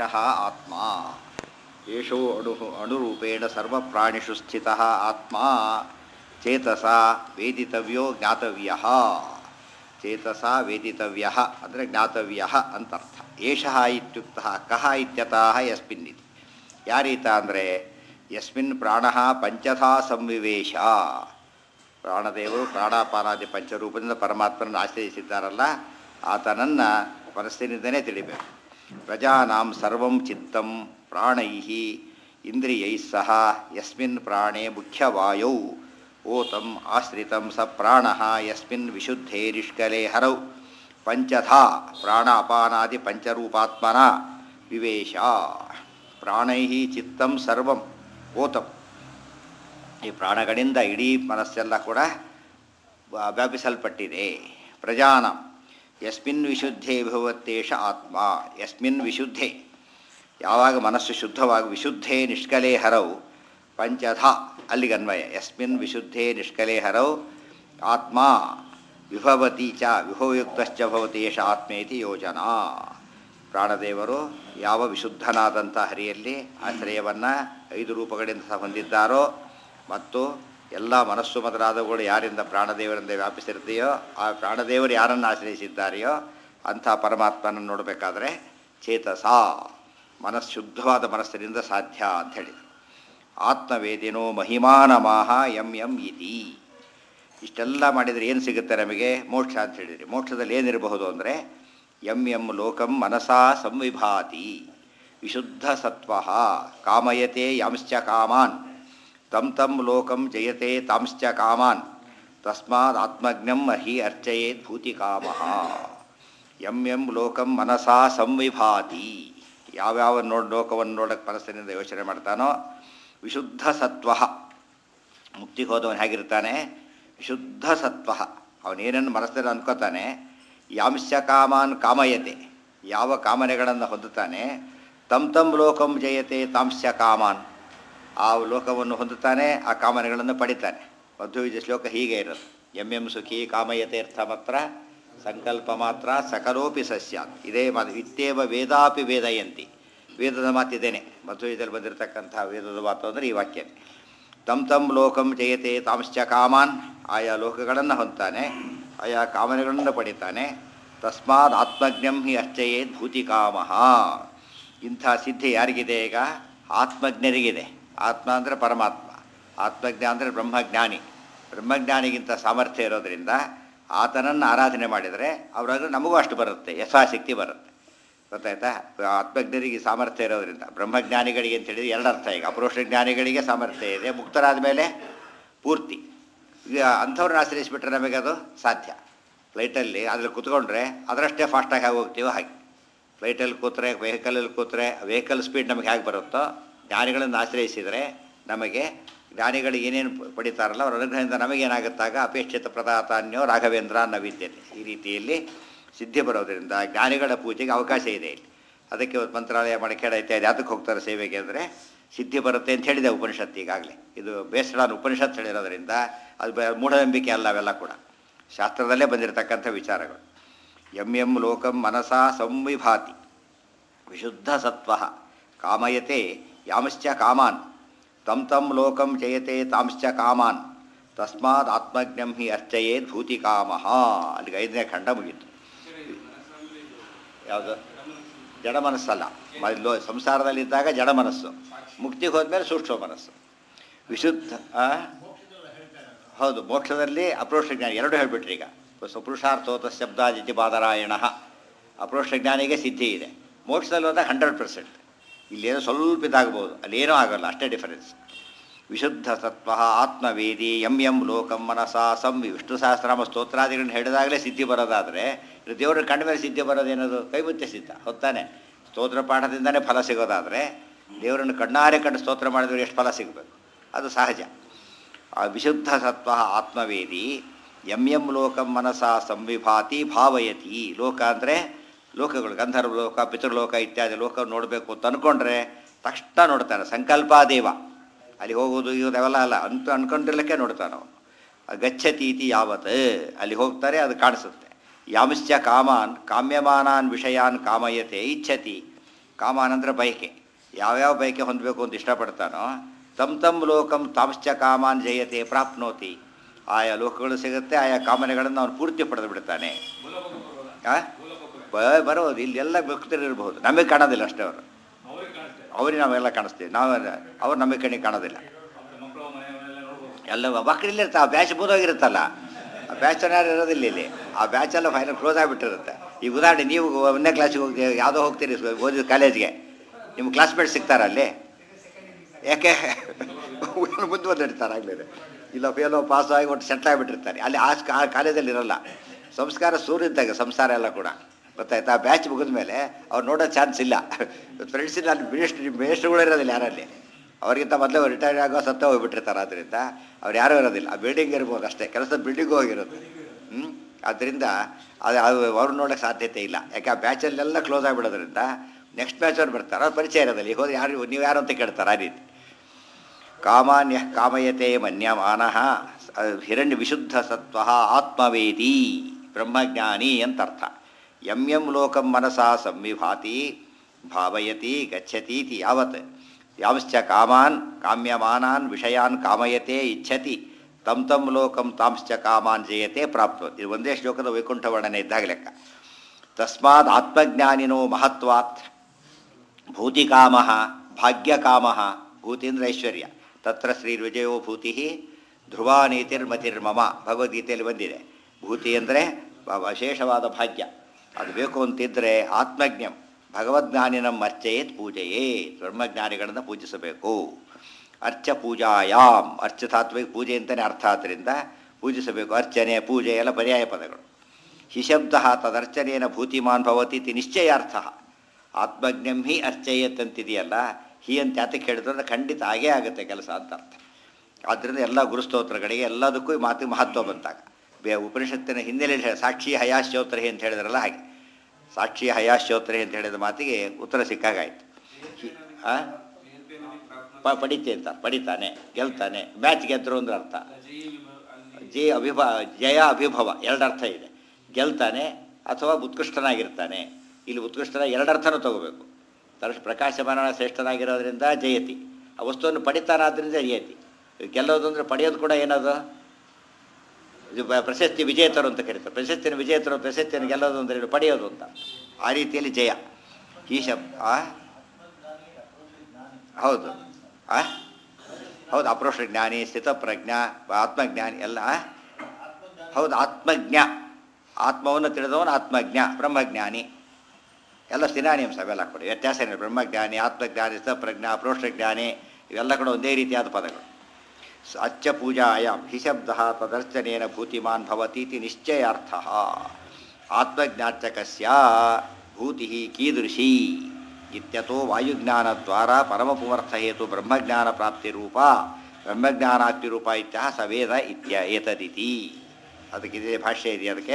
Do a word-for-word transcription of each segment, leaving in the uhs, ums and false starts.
ಏಷಃ ಆತ್ಮ ಏಷೋ ಅಣು ಅಣುರೂಪೇಣ ಸರ್ವಪ್ರಾಣಿಷು ಸ್ಥಿತಃ ಆತ್ಮ ಚೇತಸ ವೇದಿತವ್ಯೋ ಜ್ಞಾತವ್ಯಃ ಚೇತಸ ವೇದಿತವ್ಯಃ ಅಂದರೆ ಜ್ಞಾತವ್ಯಃ ಅಂತರ್ಥ ಏಷಃ ಇತ್ಯುಕ್ತಃ ಕಃ ಇತ್ಯತಃ ಯಸ್ಮಿನ್ ಇತಿ ಯಾರೀತ ಅಂದರೆ ಯಸ್ಮಿನ್ ಪ್ರಾಣಃ ಪಂಚಧಾ ಸಂವಿವೇಶ ಪ್ರಾಣದೇವರು ಪ್ರಾಣಾಪಾನಾದಿ ಪಂಚರೂಪದಿಂದ ಪರಮಾತ್ಮನನ್ನು ಆಶ್ರಯಿಸಿದ್ದಾರಲ್ಲ ಆತನನ್ನು ಮನಸ್ಸಿನಿಂದನೇ ತಿಳಿಬೇಕು. ಪ್ರಜಾನಾಂ ಸರ್ವಂ ಚಿತ್ತಂ ಪ್ರಾಣೈಃ ಇಂದ್ರಿಯೈಃ ಸಹ ಯಸ್ಮಿನ್ ಪ್ರಾಣೇ ಮುಖ್ಯವಾಯೌ ಓತಂ ಆಶ್ರಿತಂ ಸ ಪ್ರಾಣಃ ಯಸ್ಮಿನ್ ವಿಶುದ್ಧೇ ನಿಷ್ಕಲೇ ಹರೌ ಪಂಚಧಾ ಪ್ರಾಣ ಅಪಾನಾದಿ ಪಂಚರೂಪಾತ್ಮನ ವಿವೇಶ ಪ್ರಾಣೈಃ ಚಿತ್ತಂ ಸರ್ವಂ ಓತಂ ಈ ಪ್ರಾಣಗಳಿಂದ ಇಡೀ ಮನಸ್ಸೆಲ್ಲ ಕೂಡ ವ್ಯಾಪಿಸಲ್ಪಟ್ಟಿದೆ. ಪ್ರಜಾನ ಯಸ್ಮಿನ್ ವಿಶುದ್ಧೇ ಭವತ್ತೇಷ ಆತ್ಮ ಯಸ್ಮಿನ್ ವಿಶುದ್ಧೇ ಯಾವಾಗ ಮನಸ್ಸು ಶುದ್ಧವಾಗಿ ವಿಶುದ್ಧೇ ನಿಷ್ಕಲೇ ಹರೌ ಪಂಚಧಾ ಅಲ್ಲಿಗನ್ವಯ ಯಸ್ಮಿನ್ ವಿಶುದ್ಧೇ ನಿಷ್ಕಲೇ ಹರೌ ಆತ್ಮ ವಿಭವತಿ ಚ ವಿಭವಯುಕ್ತಶ್ಚ ಭವತೇಷ ಆತ್ಮೇತಿ ಯೋಜನಾ. ಪ್ರಾಣದೇವರು ಯಾವ ವಿಶುದ್ಧನಾದಂಥ ಹರಿಯಲ್ಲಿ ಆಶ್ರಯವನ್ನು ಐದು ರೂಪಗಳಿಂದ ಸಹ ಹೊಂದಿದ್ದಾರೋ ಮತ್ತು ಎಲ್ಲ ಮನಸ್ಸು ಮೊದಲಾದವುಗಳು ಯಾರಿಂದ ಪ್ರಾಣದೇವರಿಂದ ವ್ಯಾಪಿಸಿರ್ತೀಯೋ ಆ ಪ್ರಾಣದೇವರು ಯಾರನ್ನು ಆಶ್ರಯಿಸಿದ್ದಾರೆಯೋ ಅಂಥ ಪರಮಾತ್ಮನನ್ನು ನೋಡಬೇಕಾದ್ರೆ ಚೇತಸ ಮನಸ್ಸು ಶುದ್ಧವಾದ ಮನಸ್ಸಿನಿಂದ ಸಾಧ್ಯ ಅಂತ ಹೇಳಿದರು. ಆತ್ಮವೇದಿನೋ ಮಹಿಮಾನಮಾಹ ಎಂ ಎಂ ಇತಿ ಇಷ್ಟೆಲ್ಲ ಮಾಡಿದರೆ ಏನು ಸಿಗುತ್ತೆ ನಮಗೆ? ಮೋಕ್ಷ ಅಂತ ಹೇಳಿದ್ರಿ. ಮೋಕ್ಷದಲ್ಲಿ ಏನಿರಬಹುದು ಅಂದರೆ ಎಂ ಎಂ ಲೋಕಂ ಮನಸಾ ಸಂವಿಭಾತಿ ವಿಶುದ್ಧ ಸತ್ವ ಕಾಮಯತೆ ಯಾಂಶ್ಚ ಕಾಮಾನ್ ತಂ ತಂ ಲೋಕಂ ಜಯತೆ ತಾಂಶ್ಚ ಕಾಮಾನ್ ತಸ್ಮಾದ್ ಆತ್ಮಜ್ಞಂ ಹಿ ಅರ್ಚಯೇತ್ ಭೂತಿ ಕಾಮಃ. ಎಂ ಎಂ ಲೋಕಂ ಮನಸಾ ಸಂವಿಭಾತಿ ಯಾವ್ಯಾವ ನೋಡ್ ಲೋಕವನ್ನು ನೋಡೋಕ್ಕೆ ಮನಸ್ಸಿನಿಂದ ಯೋಚನೆ ಮಾಡ್ತಾನೋ ವಿಶುದ್ಧ ಸತ್ವ ಮುಕ್ತಿಗೆ ಹೋದವನು ಹೇಗಿರ್ತಾನೆ? ವಿಶುದ್ಧ ಸತ್ವ ಅವನೇನನ್ನು ಮನಸ್ಸಲ್ಲಿ ಅನ್ಕೋತಾನೆ ಯಾಂಶ್ಚ ಕಾಮಾನ್ ಕಾಮಯತೆ ಯಾವ ಕಾಮನೆಗಳನ್ನು ಹೊಂದುತ್ತಾನೆ ತಂ ತಂ ಲೋಕಂ ಜಯತೆ ತಾಂಶ್ಚ ಕಾಮಾನ್ ಆ ಲೋಕವನ್ನು ಹೊಂದುತ್ತಾನೆ ಆ ಕಾಮನೆಗಳನ್ನು ಪಡಿತಾನೆ. ಮಧ್ವವಿಜಯ ಶ್ಲೋಕ ಹೀಗೆ ಇರೋದು ಎಂ ಎಂ ಸುಖಿ ಕಾಮಯತೆ ಅರ್ಥ ಮಾತ್ರ ಸಂಕಲ್ಪ ಮಾತ್ರ ಸಕಲೋಪಿ ಸಸ್ಯಾತ್ ಇದೇ ಮಾತು ಇತ್ತೇವ ವೇದಾಪಿ ವೇದಯಂತಿ ವೇದದ ಮಾತಿದ್ದೇನೆ ಮಧ್ವವಿಜಯದಲ್ಲಿ ಬಂದಿರತಕ್ಕಂಥ ವೇದದ ಮಾತು ಅಂದರೆ ಈ ವಾಕ್ಯ. ತಂ ತಂ ಲೋಕಂ ಜಯತೆ ತಾಂಶ್ಚ ಕಾಮಾನ್ ಆಯಾ ಲೋಕಗಳನ್ನು ಹೊಂದ್ತಾನೆ ಆಯಾ ಕಾಮನೆಗಳನ್ನು ಪಡಿತಾನೆ. ತಸ್ಮಾದ್ ಆತ್ಮಜ್ಞಂ ಹಿ ಅರ್ಚಯೇತ್ ಭೂತಿ ಕಾಮಃ. ಇಂಥ ಸಿದ್ಧಿ ಯಾರಿಗಿದೆ? ಈಗ ಆತ್ಮಜ್ಞರಿಗಿದೆ. ಆತ್ಮ ಅಂದರೆ ಪರಮಾತ್ಮ, ಆತ್ಮಜ್ಞ ಅಂದರೆ ಬ್ರಹ್ಮಜ್ಞಾನಿ. ಬ್ರಹ್ಮಜ್ಞಾನಿಗಿಂತ ಸಾಮರ್ಥ್ಯ ಇರೋದರಿಂದ ಆತನನ್ನು ಆರಾಧನೆ ಮಾಡಿದರೆ ಅವರಾಗ ನಮಗೂ ಅಷ್ಟು ಬರುತ್ತೆ, ಯಥಾಶಕ್ತಿ ಬರುತ್ತೆ. ಗೊತ್ತಾಯ್ತಾ? ಆತ್ಮಜ್ಞರಿಗೆ ಸಾಮರ್ಥ್ಯ ಇರೋದರಿಂದ ಬ್ರಹ್ಮಜ್ಞಾನಿಗಳಿಗೆ ಅಂತೇಳಿದರೆ ಎರಡು ಅರ್ಥ. ಈಗ ಅಪರೋಕ್ಷ ಜ್ಞಾನಿಗಳಿಗೆ ಸಾಮರ್ಥ್ಯ ಇದೆ, ಮುಕ್ತರಾದ ಮೇಲೆ ಪೂರ್ತಿ. ಈಗ ಅಂಥವ್ರನ್ನ ಆಶ್ರಯಿಸಿಬಿಟ್ರೆ ನಮಗೆ ಅದು ಸಾಧ್ಯ. ಫ್ಲೈಟಲ್ಲಿ ಅದ್ರಲ್ಲಿ ಕೂತ್ಕೊಂಡ್ರೆ ಅದರಷ್ಟೇ ಫಾಸ್ಟಾಗಿ ಹೇಗೆ ಹೋಗ್ತೀವೋ ಹಾಗೆ. ಫ್ಲೈಟಲ್ಲಿ ಕೂತ್ರೆ ವೆಹಿಕಲಲ್ಲಿ ಕೂತ್ರೆ ವೆಹಿಕಲ್ ಸ್ಪೀಡ್ ನಮಗೆ ಹೇಗೆ ಬರುತ್ತೋ ಜ್ಞಾನಿಗಳನ್ನು ಆಶ್ರಯಿಸಿದರೆ ನಮಗೆ ಜ್ಞಾನಿಗಳಿಗೆ ಏನೇನು ಪಡಿತಾರಲ್ಲ ಅವರ ಅನುಗ್ರಹದಿಂದ ನಮಗೇನಾಗುತ್ತಾಗ ಅಪೇಕ್ಷಿತ ಪ್ರದಾತಾನ್ಯೋ ರಾಘವೇಂದ್ರ ಅನ್ನೋ ವಿದ್ಯತೆ ಈ ರೀತಿಯಲ್ಲಿ ಸಿದ್ಧಿ ಬರೋದರಿಂದ ಜ್ಞಾನಿಗಳ ಪೂಜೆಗೆ ಅವಕಾಶ ಇದೆ ಇಲ್ಲಿ. ಅದಕ್ಕೆ ಮಂತ್ರಾಲಯ ಮಡಿಕೇಡ ಇತ್ಯಾದಿ ಅದಕ್ಕೆ ಹೋಗ್ತಾರೆ ಸೇವೆಗೆ ಅಂದರೆ ಸಿದ್ಧಿ ಬರುತ್ತೆ ಅಂತ ಹೇಳಿದೆ ಉಪನಿಷತ್ತು ಈಗಾಗಲೇ. ಇದು ಬೇಸಡಾನ ಉಪನಿಷತ್ತು ಹೇಳಿರೋದರಿಂದ ಅದು ಮೂಢನಂಬಿಕೆ ಅಲ್ಲ, ಅವೆಲ್ಲ ಕೂಡ ಶಾಸ್ತ್ರದಲ್ಲೇ ಬಂದಿರತಕ್ಕಂಥ ವಿಚಾರಗಳು. ಎಂ ಎಂ ಲೋಕಂ ಮನಸಾ ಸಂವಿಭಾತಿ ವಿಶುದ್ಧ ಸತ್ವ ಕಾಮಯತೆ ಯಾಂಶ್ಚ ಕಾಮಾನ್ ತಂ ತಂ ಲೋಕಂ ಜಯತೆ ತಾಂಶ್ಚ ಕಾಮಾನ್ ತಸ್ಮಾದ್ ಆತ್ಮಜ್ಞಂ ಹಿ ಅರ್ಚಯೇತ್ ಭೂತಿ ಕಾಮಃ. ಅಲ್ಲಿಗೆ ಐದನೇ ಖಂಡ ಮುಗೀತು. ಯಾವುದು? ಜಡ ಮನಸ್ಸಲ್ಲ. ಮೊದಲು ಸಂಸಾರದಲ್ಲಿದ್ದಾಗ ಜಡ ಮನಸ್ಸು, ಮುಕ್ತಿಗೆ ಹೋದ್ಮೇಲೆ ಸೂಕ್ಷ್ಮ ಮನಸ್ಸು. ವಿಶುದ್ಧ ಹೌದು. ಮೋಕ್ಷದಲ್ಲಿ ಅಪರೋಕ್ಷ ಜ್ಞಾನಿ ಎರಡು ಹೇಳಿಬಿಟ್ರಿ. ಈಗ ಪುರುಷಾರ್ಥೋತ ಶಬ್ದಾದಿತಿ ಬಾದರಾಯಣ ಅಪರೋಕ್ಷ ಜ್ಞಾನಿಗೆ ಸಿದ್ಧಿ ಇದೆ. ಮೋಕ್ಷದಲ್ಲಿ ಹೋದಾಗ ಹಂಡ್ರೆಡ್ ಪರ್ಸೆಂಟ್. ಇಲ್ಲೇನೋ ಸ್ವಲ್ಪ ಇದಾಗ್ಬೋದು, ಅಲ್ಲೇನೂ ಆಗೋಲ್ಲ, ಅಷ್ಟೇ ಡಿಫರೆನ್ಸ್. ವಿಶುದ್ಧ ಸತ್ವ ಆತ್ಮವೇದಿ ಎಂ ಎಂ ಲೋಕಂ ಮನಸಾ ಸಂವಿ ವಿಷ್ಣು ಸಹಸ್ರನಾಮ ಸ್ತೋತ್ರಾದಿಗಳನ್ನ ಹೇಳಿದಾಗಲೇ ಸಿದ್ಧಿ ಬರೋದಾದರೆ ಇದು ದೇವರನ್ನ ಕಂಡ ಮೇಲೆ ಸಿದ್ಧಿ ಬರೋದೇನದು? ಕೈಮುತ್ಯ ಸಿದ್ಧ ಹೊತ್ತಾನೆ. ಸ್ತೋತ್ರ ಪಾಠದಿಂದನೇ ಫಲ ಸಿಗೋದಾದರೆ ದೇವರನ್ನು ಕಣ್ಣಾರೆ ಕಂಡು ಸ್ತೋತ್ರ ಮಾಡಿದ್ರೆ ಎಷ್ಟು ಫಲ ಸಿಗಬೇಕು? ಅದು ಸಹಜ. ಆ ವಿಶುದ್ಧ ಸತ್ವ ಆತ್ಮವೇದಿ ಎಂ ಎಂ ಲೋಕಂ ಮನಸಾ ಸಂವಿಭಾತಿ ಭಾವಯತಿ. ಲೋಕ ಅಂದರೆ ಲೋಕಗಳು, ಗಂಧರ್ವ ಲೋಕ ಪಿತೃಲೋಕ ಇತ್ಯಾದಿ ಲೋಕ ನೋಡಬೇಕು ಅಂತ ಅಂದ್ಕೊಂಡ್ರೆ ತಕ್ಷಣ ನೋಡ್ತಾನೆ. ಸಂಕಲ್ಪಾದೇವ ಅಲ್ಲಿ ಹೋಗೋದು ಇರೋದು ಅವೆಲ್ಲ ಅಲ್ಲ, ಅಂತ ಅಂದ್ಕೊಂಡಿರ್ಲಿಕ್ಕೆ ನೋಡ್ತಾನೆ ಅವನು. ಗಚ್ಚತೀತಿ ಯಾವತ್ ಅಲ್ಲಿ ಹೋಗ್ತಾರೆ, ಅದು ಕಾಣಿಸುತ್ತೆ. ಯಾಂಶ್ಚ ಕಾಮಾನ್ ಕಾಮ್ಯಮಾನಾನ್ ವಿಷಯಾನ್ ಕಾಮಯತೆ ಇಚ್ಛತಿ ಕಾಮಾನ್ ಅಂದರೆ ಬಯಕೆ, ಯಾವ್ಯಾವ ಬಯಕೆ ಹೊಂದಬೇಕು ಅಂತ ಇಷ್ಟಪಡ್ತಾನೋ ತಮ್ ತಮ್ ಲೋಕಂ ತಾಂಶ್ಚ ಕಾಮಾನ್ ಜಯತೆ ಪ್ರಾಪ್ನೋತಿ. ಆಯಾ ಲೋಕಗಳು ಸಿಗುತ್ತೆ, ಆಯಾ ಕಾಮನೆಗಳನ್ನು ಅವನು ಪೂರ್ತಿ ಪಡೆದು ಬಿಡ್ತಾನೆ. ಆ ಬರೋದು ಇಲ್ಲೆಲ್ಲ ಭಕ್ತರಿರ್ಬಹುದು, ನಮಗೆ ಕಾಣೋದಿಲ್ಲ ಅಷ್ಟೇ. ಅವರು ಅವ್ರಿಗೆ ನಾವೆಲ್ಲ ಕಾಣಿಸ್ತೀವಿ, ನಾವು ಅವ್ರು ನಮಗೆ ಕಣ್ಣಿಗೆ ಕಾಣೋದಿಲ್ಲ. ಎಲ್ಲ ಮಕ್ಕಳಿಲ್ಲ ಇರ್ತಾರೆ, ಆ ಬ್ಯಾಚ್ ಮುಗಿದೋಗಿರುತ್ತಲ್ಲ, ಆ ಬ್ಯಾಚ್ ಯಾರು ಇರೋದಿಲ್ಲ ಇಲ್ಲಿ, ಆ ಬ್ಯಾಚ್ ಎಲ್ಲ ಫೈನಲ್ ಕ್ಲೋಸ್ ಆಗಿಬಿಟ್ಟಿರುತ್ತೆ. ಈಗ ಉದಾಹರಣೆ, ನೀವು ಒಂದನೇ ಕ್ಲಾಸಿಗೆ ಹೋಗಿ ಯಾವುದೋ ಹೋಗ್ತೀರಿ ಓದಿದ ಕಾಲೇಜ್ಗೆ, ನಿಮ್ಮ ಕ್ಲಾಸ್ಮೇಟ್ ಸಿಗ್ತಾರ ಅಲ್ಲಿ? ಯಾಕೆ ಮುಂದೆ ಬಂದಿರ್ತಾರೆ ಆಗಲೇ, ಇಲ್ಲ ಫೇಲೋ ಪಾಸ್ ಆಗಿ ಒಟ್ಟು ಸೆಟ್ಲ್ ಆಗಿಬಿಟ್ಟಿರ್ತಾರೆ ಅಲ್ಲಿ. ಆ ಕಾಲೇಜಲ್ಲಿ ಇರೋಲ್ಲ, ಸಂಸ್ಕಾರ ಸೂರ್ಯದ್ದಾಗ ಸಂಸಾರ ಎಲ್ಲ ಕೂಡ ಗೊತ್ತಾಯ್ತಾ. ಬ್ಯಾಚ್ ಮುಗಿದ ಮೇಲೆ ಅವ್ರು ನೋಡೋ ಚಾನ್ಸ್ ಇಲ್ಲ. ಫ್ರೆಂಡ್ಸ್ ಇಲ್ಲ, ಅಲ್ಲಿ ಮಿನಿಸ್ಟ್ರಿ ಮಿನಿಸ್ಟ್ರುಗಳು ಇರೋದಿಲ್ಲ ಯಾರಲ್ಲಿ, ಅವ್ರಿಗಿಂತ ಮೊದಲು ರಿಟೈರ್ ಆಗೋ ಸತ್ತ ಹೋಗಿಬಿಟ್ಟಿರ್ತಾರೆ. ಆದ್ದರಿಂದ ಅವ್ರು ಯಾರೂ ಇರೋದಿಲ್ಲ, ಆ ಬಿಲ್ಡಿಂಗ್ ಇರ್ಬೋದು ಅಷ್ಟೇ, ಕೆಲಸದ ಬಿಲ್ಡಿಂಗು ಹೋಗಿರುತ್ತೆ. ಹ್ಞೂ ಆದ್ದರಿಂದ ಅದು ಅದು ಅವ್ರು ನೋಡೋಕ್ಕೆ ಸಾಧ್ಯತೆ ಇಲ್ಲ, ಯಾಕೆ ಆ ಬ್ಯಾಚಲ್ಲೆಲ್ಲ ಕ್ಲೋಸ್ ಆಗಿಬಿಡೋದ್ರಿಂದ ನೆಕ್ಸ್ಟ್ ಬ್ಯಾಚ್ ಅವ್ರು ಬರ್ತಾರೆ, ಅವ್ರು ಪರಿಚಯ ಇರೋದಿಲ್ಲ. ಈಗ ಹೋದ್ರೆ ಯಾರು ನೀವು ಯಾರು ಅಂತ ಕೇಳ್ತಾರೆ. ಆ ರೀತಿ ಕಾಮಾನ್ಯ ಕಾಮಯತೆ ಮನ್ಯಮಾನಃ ಹಿರಣ್ಯ ವಿಶುದ್ಧ ಸತ್ವ ಆತ್ಮವೇದಿ ಬ್ರಹ್ಮಜ್ಞಾನಿ ಅಂತರ್ಥ. ಯಂ ಯಂ ಲೋಕಂ ಮನಸಾ ಸಂವಿಭಾತಿ ಭಾವಯತಿ ಗಚ್ಚತೀತಿ ಯಾವತ್ ಯಾಂಶ್ಚ ಕಾಮಾನ್ ಕಾಮ್ಯಮಾನಾನ್ ವಿಷಯಾನ್ ಕಾಮಯತೆ ಇಚ್ಛತಿ ತಂ ತಂ ಲೋಕಂ ತಾಂಶ್ಚ ಕಾಮಾನ್ ಜಯತೆ ಪ್ರಾಪ್ತ. ಇದು ಒಂದೇ ಶ್ಲೋಕದ ವೈಕುಂಠ ವರ್ಣನೆ ಇದ್ದಾಗ ಲೆಕ್ಕ. ತಸ್ಮಾದ್ ಆತ್ಮಜ್ಞಾನಿನೋ ಮಹತ್ವಾತ್ ಭೂತಿಕಾಮ ಭಾಗ್ಯಕಾಮ, ಭೂತಿ ಅಂದರೆ ಐಶ್ವರ್ಯ, ತತ್ರ ಶ್ರೀ ವಿಜಯೋ ಭೂತಿ ಧ್ರುವ ನೀತಿರ್ಮತಿರ್ಮಮ ಭಗವದ್ಗೀತೆಯಲ್ಲಿ ಬಂದಿದೆ. ಭೂತಿ ಅಂದರೆ ವಿಶೇಷವಾದ ಭಾಗ್ಯ, ಅದು ಬೇಕು ಅಂತಿದ್ದರೆ ಆತ್ಮಜ್ಞಂ ಭಗವದ್ಜ್ಞಾನಿನಂ ಅರ್ಚಯೇತ್ ಪೂಜೆಯೇತ್, ಬ್ರಹ್ಮಜ್ಞಾನಿಗಳನ್ನು ಪೂಜಿಸಬೇಕು. ಅರ್ಚ ಪೂಜಾಯಾಮ್, ಅರ್ಚತಾತ್ವಿಕ ಪೂಜೆ ಅಂತಲೇ ಅರ್ಥ, ಆದ್ದರಿಂದ ಪೂಜಿಸಬೇಕು. ಅರ್ಚನೆ ಪೂಜೆ ಎಲ್ಲ ಪರ್ಯಾಯ ಪದಗಳು. ಹಿಶಬ್ದ ತದರ್ಚನೇನ ಭೂತಿಮಾನ್ ಭವತಿ ಇತಿ ನಿಶ್ಚಯಾರ್ಥ. ಆತ್ಮಜ್ಞಂ ಹಿ ಅರ್ಚಯೇತ್ ಅಂತಿದೆಯಲ್ಲ, ಹಿ ಅಂತ ಯಾತಕ್ಕೆ ಹೇಳಿದ್ರೆ ಖಂಡಿತ ಹಾಗೇ ಆಗುತ್ತೆ ಕೆಲಸ ಅಂತ ಅರ್ಥ. ಆದ್ದರಿಂದ ಎಲ್ಲ ಗುರುಸ್ತೋತ್ರಗಳಿಗೆ ಎಲ್ಲದಕ್ಕೂ ಈ ಮಾತಿಗೆ ಮಹತ್ವ ಬಂತಾಗ ಬೇ ಉಪನಿಷತ್ತಿನ ಹಿನ್ನೆಲೆಯಲ್ಲಿ ಹೇಳಿ ಸಾಕ್ಷಿ ಹಯಾಶ್ಚೋತ್ರಹಿ ಅಂತ ಹೇಳಿದ್ರಲ್ಲ ಹಾಗೆ, ಸಾಕ್ಷಿ ಹಯಾಶ್ಚೋತ್ರಹಿ ಅಂತ ಹೇಳಿದ ಮಾತಿಗೆ ಉತ್ತರ ಸಿಕ್ಕಾಗಾಯ್ತು. ಪ ಪಡಿತೆ ಅಂತ ಪಡಿತಾನೆ, ಗೆಲ್ತಾನೆ, ಮ್ಯಾಚ್ ಗೆದ್ದರು ಅಂದ್ರೆ ಅರ್ಥ. ಜಯ ಅಭಿಭ ಜಯ ಅಭಿಭವ ಎರಡರ್ಥ ಇದೆ, ಗೆಲ್ತಾನೆ ಅಥವಾ ಉತ್ಕೃಷ್ಟನಾಗಿರ್ತಾನೆ. ಇಲ್ಲಿ ಉತ್ಕೃಷ್ಟನ ಎರಡರ್ಥನೂ ತಗೋಬೇಕು. ತರ್ಶ ಪ್ರಕಾಶಮಾನ ಶ್ರೇಷ್ಠನಾಗಿರೋದ್ರಿಂದ ಜಯತಿ, ಆ ವಸ್ತುವನ್ನು ಪಡಿತಾನಾದ್ರಿಂದ ಜಯತಿ. ಗೆಲ್ಲೋದು ಅಂದರೆ ಪಡೆಯೋದು ಕೂಡ ಏನದು, ಇದು ಪ್ರಶಸ್ತಿ ವಿಜೇತರು ಅಂತ ಕರೀತಾರೆ. ಪ್ರಶಸ್ತಿನ ವಿಜೇತರು, ಪ್ರಶಸ್ತಿಯನ್ನು ಗೆಲ್ಲೋದು ಅಂದರೆ ಪಡೆಯೋದು ಅಂತ, ಆ ರೀತಿಯಲ್ಲಿ ಜಯ. ಈ ಶಬ್ದ ಹೌದು ಆ ಹೌದು ಅಪ್ರೋಷ ಜ್ಞಾನಿ, ಸ್ಥಿತಪ್ರಜ್ಞ, ಆತ್ಮಜ್ಞಾನಿ ಎಲ್ಲ ಹೌದು. ಆತ್ಮಜ್ಞ ಆತ್ಮವನ್ನು ತಿಳಿದವನು ಆತ್ಮಜ್ಞ, ಬ್ರಹ್ಮಜ್ಞಾನಿ ಎಲ್ಲ ಸಿನಾನಿಯಮ್ಸ್ ಅವೆಲ್ಲ ಕೂಡ ವ್ಯತ್ಯಾಸ ಏನಿಲ್ಲ. ಬ್ರಹ್ಮಜ್ಞಾನಿ, ಆತ್ಮಜ್ಞಾನಿ, ಸ್ಥಿತಪ್ರಜ್ಞ, ಅಪ್ರೋಷಜ್ಞಾನಿ ಇವೆಲ್ಲ ಕೂಡ ಒಂದೇ ರೀತಿಯಾದ ಪದಗಳು. ಅಚ್ಚ ಪೂಜಾಯಾಮ್ ಹಿ ಶಬ್ದ ತದರ್ಚನೇನ ಭೂತಿಮಾನ್ ಭವತೀತಿ ನಿಶ್ಚಯಾರ್ಥ. ಆತ್ಮಜ್ಞಾಚಕಸ್ಯ ಭೂತಿ ಕೀದೃಶಿ ಇತ್ಯತೋ ವಾಯುಜ್ಞಾನದ್ವಾರ ಪರಮಪುಮರ್ಥಹೇತು ಬ್ರಹ್ಮಜ್ಞಾನ ಪ್ರಾಪ್ತಿರೂಪ ಬ್ರಹ್ಮಜ್ಞಾನಾಪ್ತಿರೂಪ ಇತ್ಯಹ ಸವೇದ ಇತ್ಯ ಏತದಿತಿ. ಅದಕ್ಕಿದೆ ಭಾಷ್ಯ ಇದೆ ಅದಕ್ಕೆ,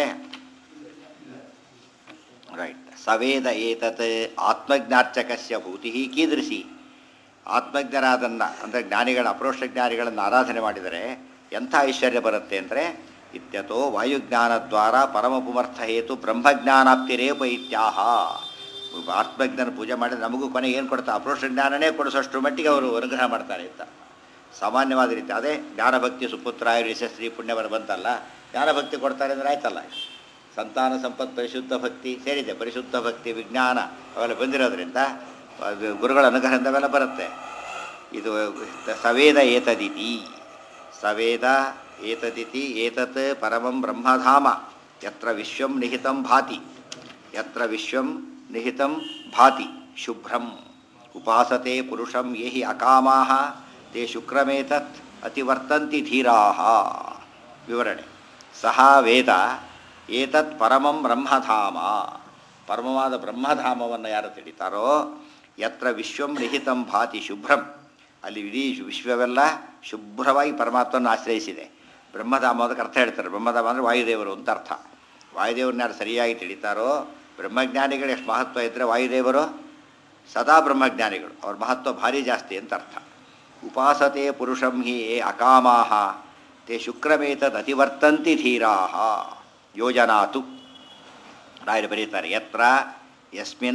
ರೈಟ್. ಸವೇದ ಏತತ್ ಆತ್ಮಜ್ಞಾರ್ಚಕಸ್ಯ ಭೂತಿ ಕೀದೃಶಿ. ಆತ್ಮಜ್ಞರಾದನ್ನ ಅಂದರೆ ಜ್ಞಾನಿಗಳ ಅಪ್ರೋಷ ಜ್ಞಾನಿಗಳನ್ನು ಆರಾಧನೆ ಮಾಡಿದರೆ ಎಂಥ ಐಶ್ವರ್ಯ ಬರುತ್ತೆ ಅಂದರೆ ಇತ್ಯತೋ ವಾಯುಜ್ಞಾನದ್ವಾರ ಪರಮಪುಮರ್ಥ ಹೇತು ಬ್ರಹ್ಮಜ್ಞಾನಾಪ್ತಿರೇಪ ಇತ್ಯಾಹ. ಆತ್ಮಜ್ಞಾನ ಪೂಜೆ ಮಾಡಿದರೆ ನಮಗೂ ಕೊನೆಗೆ ಏನು ಕೊಡ್ತಾರೆ, ಅಪ್ರೋಷ ಜ್ಞಾನನೇ ಕೊಡಿಸೋಷ್ಟು ಮಟ್ಟಿಗೆ ಅವರು ಅನುಗ್ರಹ ಮಾಡ್ತಾರೆ ಅಂತ ಸಾಮಾನ್ಯವಾದ ರೀತಿ. ಅದೇ ಜ್ಞಾನಭಕ್ತಿ ಸುಪುತ್ರ ಯಶಸ್ವಿ ಪುಣ್ಯವರ ಬಂತಲ್ಲ, ಜ್ಞಾನಭಕ್ತಿ ಕೊಡ್ತಾರೆ ಅಂದರೆ ಆಯ್ತಲ್ಲ. ಸಂತಾನ ಸಂಪತ್ ಪರಿಶುದ್ಧ ಭಕ್ತಿ ಸೇರಿದೆ, ಪರಿಶುದ್ಧ ಭಕ್ತಿ ವಿಜ್ಞಾನ ಅವೆಲ್ಲ ಬಂದಿರೋದ್ರಿಂದ ಗುರುಗಳ ಅನುಗ್ರಹದಿಂದ ಅವೆಲ್ಲ ಬರುತ್ತೆ. ಇದು ಸವೇದ ಏತದಿತಿ, ಸವೇದ ಏತದಿತಿ ಏತತ್ ಪರಮಂ ಬ್ರಹ್ಮಧಾಮ ಯತ್ರ ವಿಶ್ವಂ ನಿಹಿತಂ ಭಾತಿ, ಯತ್ರ ವಿಶ್ವಂ ನಿಹಿತಂ ಭಾತಿ ಶುಭ್ರಂ ಉಪಾಸತೆ ಪುರುಷಂ ಯೇ ಹಿ ಅಕಾಮಾಹ ತೇ ಶುಕ್ರಮೇತತ್ ಅತಿವರ್ತಂತಿ ಧೀರಾಹ. ವಿವರಣೆ. ಸಹ ವೇದ ಏತತ್ ಪರಮಂ ಬ್ರಹ್ಮಧಾಮ, ಪರಮವಾದ ಬ್ರಹ್ಮಧಾಮವನ್ನು ಯಾರು ತಿಳಿತಾರೋ ಯತ್ರ ವಿಶ್ವಂ ನಿಹಿತಂ ಭಾತಿ ಶುಭ್ರಂ, ಅಲ್ಲಿ ಇಡೀ ವಿಶ್ವವೆಲ್ಲ ಶುಭ್ರವಾಗಿ ಪರಮಾತ್ಮನ ಆಶ್ರಯಿಸಿದೆ. ಬ್ರಹ್ಮಧಾಮ ಅದಕ್ಕೆ ಅರ್ಥ ಹೇಳ್ತಾರೆ. ಬ್ರಹ್ಮಧಾಮ ಅಂದರೆ ವಾಯುದೇವರು ಅಂತ ಅರ್ಥ. ವಾಯುದೇವ್ರನ್ನ ಯಾರು ಸರಿಯಾಗಿ ತಿಳಿತಾರೋ, ಬ್ರಹ್ಮಜ್ಞಾನಿಗಳು ಎಷ್ಟು ಮಹತ್ವ ಇದ್ದರೆ ವಾಯುದೇವರು ಸದಾ ಬ್ರಹ್ಮಜ್ಞಾನಿಗಳು, ಅವ್ರ ಮಹತ್ವ ಭಾರಿ ಜಾಸ್ತಿ ಅಂತ ಅರ್ಥ. ಉಪಾಸತೆ ಪುರುಷಂ ಹಿ ಅಕಾಮಾಹ ತೇ ಶುಕ್ರಮೇತದ್ ಅತಿವರ್ತಂತಿ ಧೀರಾಹ ಯೋಜನಾತು. ರಾಯರು ಬರೀತಾರೆ ಯತ್ರ ಯಸ್ಮಿನ್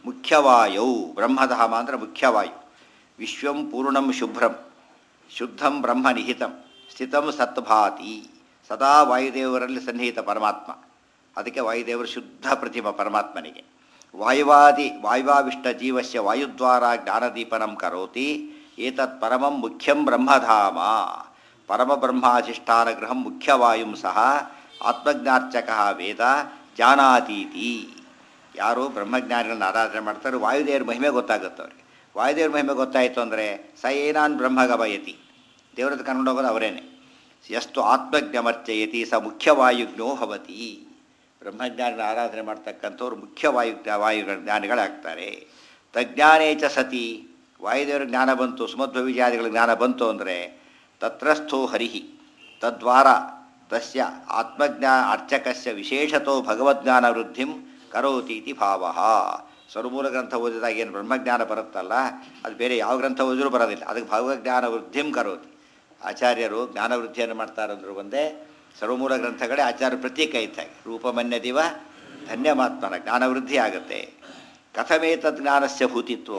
ಮುಖ್ಯವಾಯೌ ಬ್ರಹ್ಮಧಾಮ ಅಂದರೆ ಮುಖ್ಯವಾಯು. ವಿಶ್ವಂ ಪೂರ್ಣಂ ಶುಭ್ರಂ ಶುದ್ಧಂ ಬ್ರಹ್ಮ ನಿಹಿತಂ ಸ್ಥಿತಂ ಸತ್ಭಾತಿ. ಸದಾ ವಾಯುದೇವರಲ್ಲಿ ಸನ್ನಿಹಿತ ಪರಮಾತ್ಮ. ಅದಕ್ಕೆ ವಾಯುದೇವರು ಶುದ್ಧ ಪ್ರತಿಮ ಪರಮಾತ್ಮನಿಗೆ. ವಾಯುವಾದಿ ವಾಯುವಾವಿಷ್ಟ ಜೀವಸ್ಯ ವಾಯುದ್ವಾರ ಜ್ಞಾನದೀಪನಂ ಕರೋತಿ ಏತತ್ ಪರಮಂ ಮುಖ್ಯಂ ಬ್ರಹ್ಮಧಾಮ. ಪರಮಬ್ರಹ್ಮಾಧಿಷ್ಠಾನ ಗೃಹಂ ಮುಖ್ಯವಾಯುಂ ಸಹ ಆತ್ಮಜ್ಞಾರ್ಚಕ ವೇದ ಜಾನಾತೀತಿ. ಯಾರು ಬ್ರಹ್ಮಜ್ಞಾನಿಗಳನ್ನ ಆರಾಧನೆ ಮಾಡ್ತಾರೆ ವಾಯುದೇವ್ರ ಮಹಿಮೆ ಗೊತ್ತಾಗುತ್ತೆ ಅವ್ರಿಗೆ. ವಾಯುದೇವ್ರ ಮಹಿಮೆ ಗೊತ್ತಾಯಿತು ಅಂದರೆ ಸ ಏನಾನ್ ಬ್ರಹ್ಮಗಮಯತಿ, ದೇವರದ್ದು ಕರ್ಕೊಂಡು ಹೋಗೋದು ಅವರೇನೆ. ಎಷ್ಟು ಆತ್ಮಜ್ಞಮರ್ಚಯತಿ ಸ ಮುಖ್ಯವಾಯುಜ್ಞೋ ಭವತಿ. ಬ್ರಹ್ಮಜ್ಞಾನಿಗಳ ಆರಾಧನೆ ಮಾಡ್ತಕ್ಕಂಥವ್ರು ಮುಖ್ಯವಾಯು ವಾಯುಗಳ ಜ್ಞಾನಿಗಳಾಗ್ತಾರೆ. ತಜ್ಞಾನೇಚ ಸತಿ, ವಾಯುದೇವರ ಜ್ಞಾನ ಬಂತು, ಸುಮಧ್ವ ವಿಜಯಾದಿಗಳ ಜ್ಞಾನ ಬಂತು ಅಂದರೆ ತತ್ರಸ್ಥೋ ಹರಿಹಿ ತದ್ವಾರ ತಸ್ಯ ಆತ್ಮಜ್ಞಾ ಅರ್ಚಕಸ್ಯ ವಿಶೇಷತೋ ಭಗವದ್ಜ್ಞಾನ ವೃದ್ಧಿಂ ಕರೋತಿ ಇತಿ ಭಾವ. ಸ್ವರಮೂಲ ಗ್ರಂಥ ಓದಿದಾಗ ಏನು ಬ್ರಹ್ಮಜ್ಞಾನ ಬರುತ್ತಲ್ಲ, ಅದು ಬೇರೆ ಯಾವ ಗ್ರಂಥ ಓದಿದ್ರೂ ಬರೋದಿಲ್ಲ. ಅದಕ್ಕೆ ಭಗವದ್ಜ್ಞಾನ ವೃದ್ಧಿಂ ಕರೋತಿ. ಆಚಾರ್ಯರು ಜ್ಞಾನವೃದ್ಧಿಯನ್ನು ಮಾಡ್ತಾರಂದ್ರು ಒಂದೇ, ಸರ್ವಮೂಲ ಗ್ರಂಥಗಳೇ ಆಚಾರ್ಯ ಪ್ರತೀಕ ಇದ್ದಾಗೆ. ರೂಪಮನ್ಯ ದಿವ ಧನ್ಯಮಾತ್ಮನ ಜ್ಞಾನವೃದ್ಧಿ ಆಗುತ್ತೆ. ಕಥಮೇತದ್ ಜ್ಞಾನಸ್ಯ ಭೂತಿತ್ವ,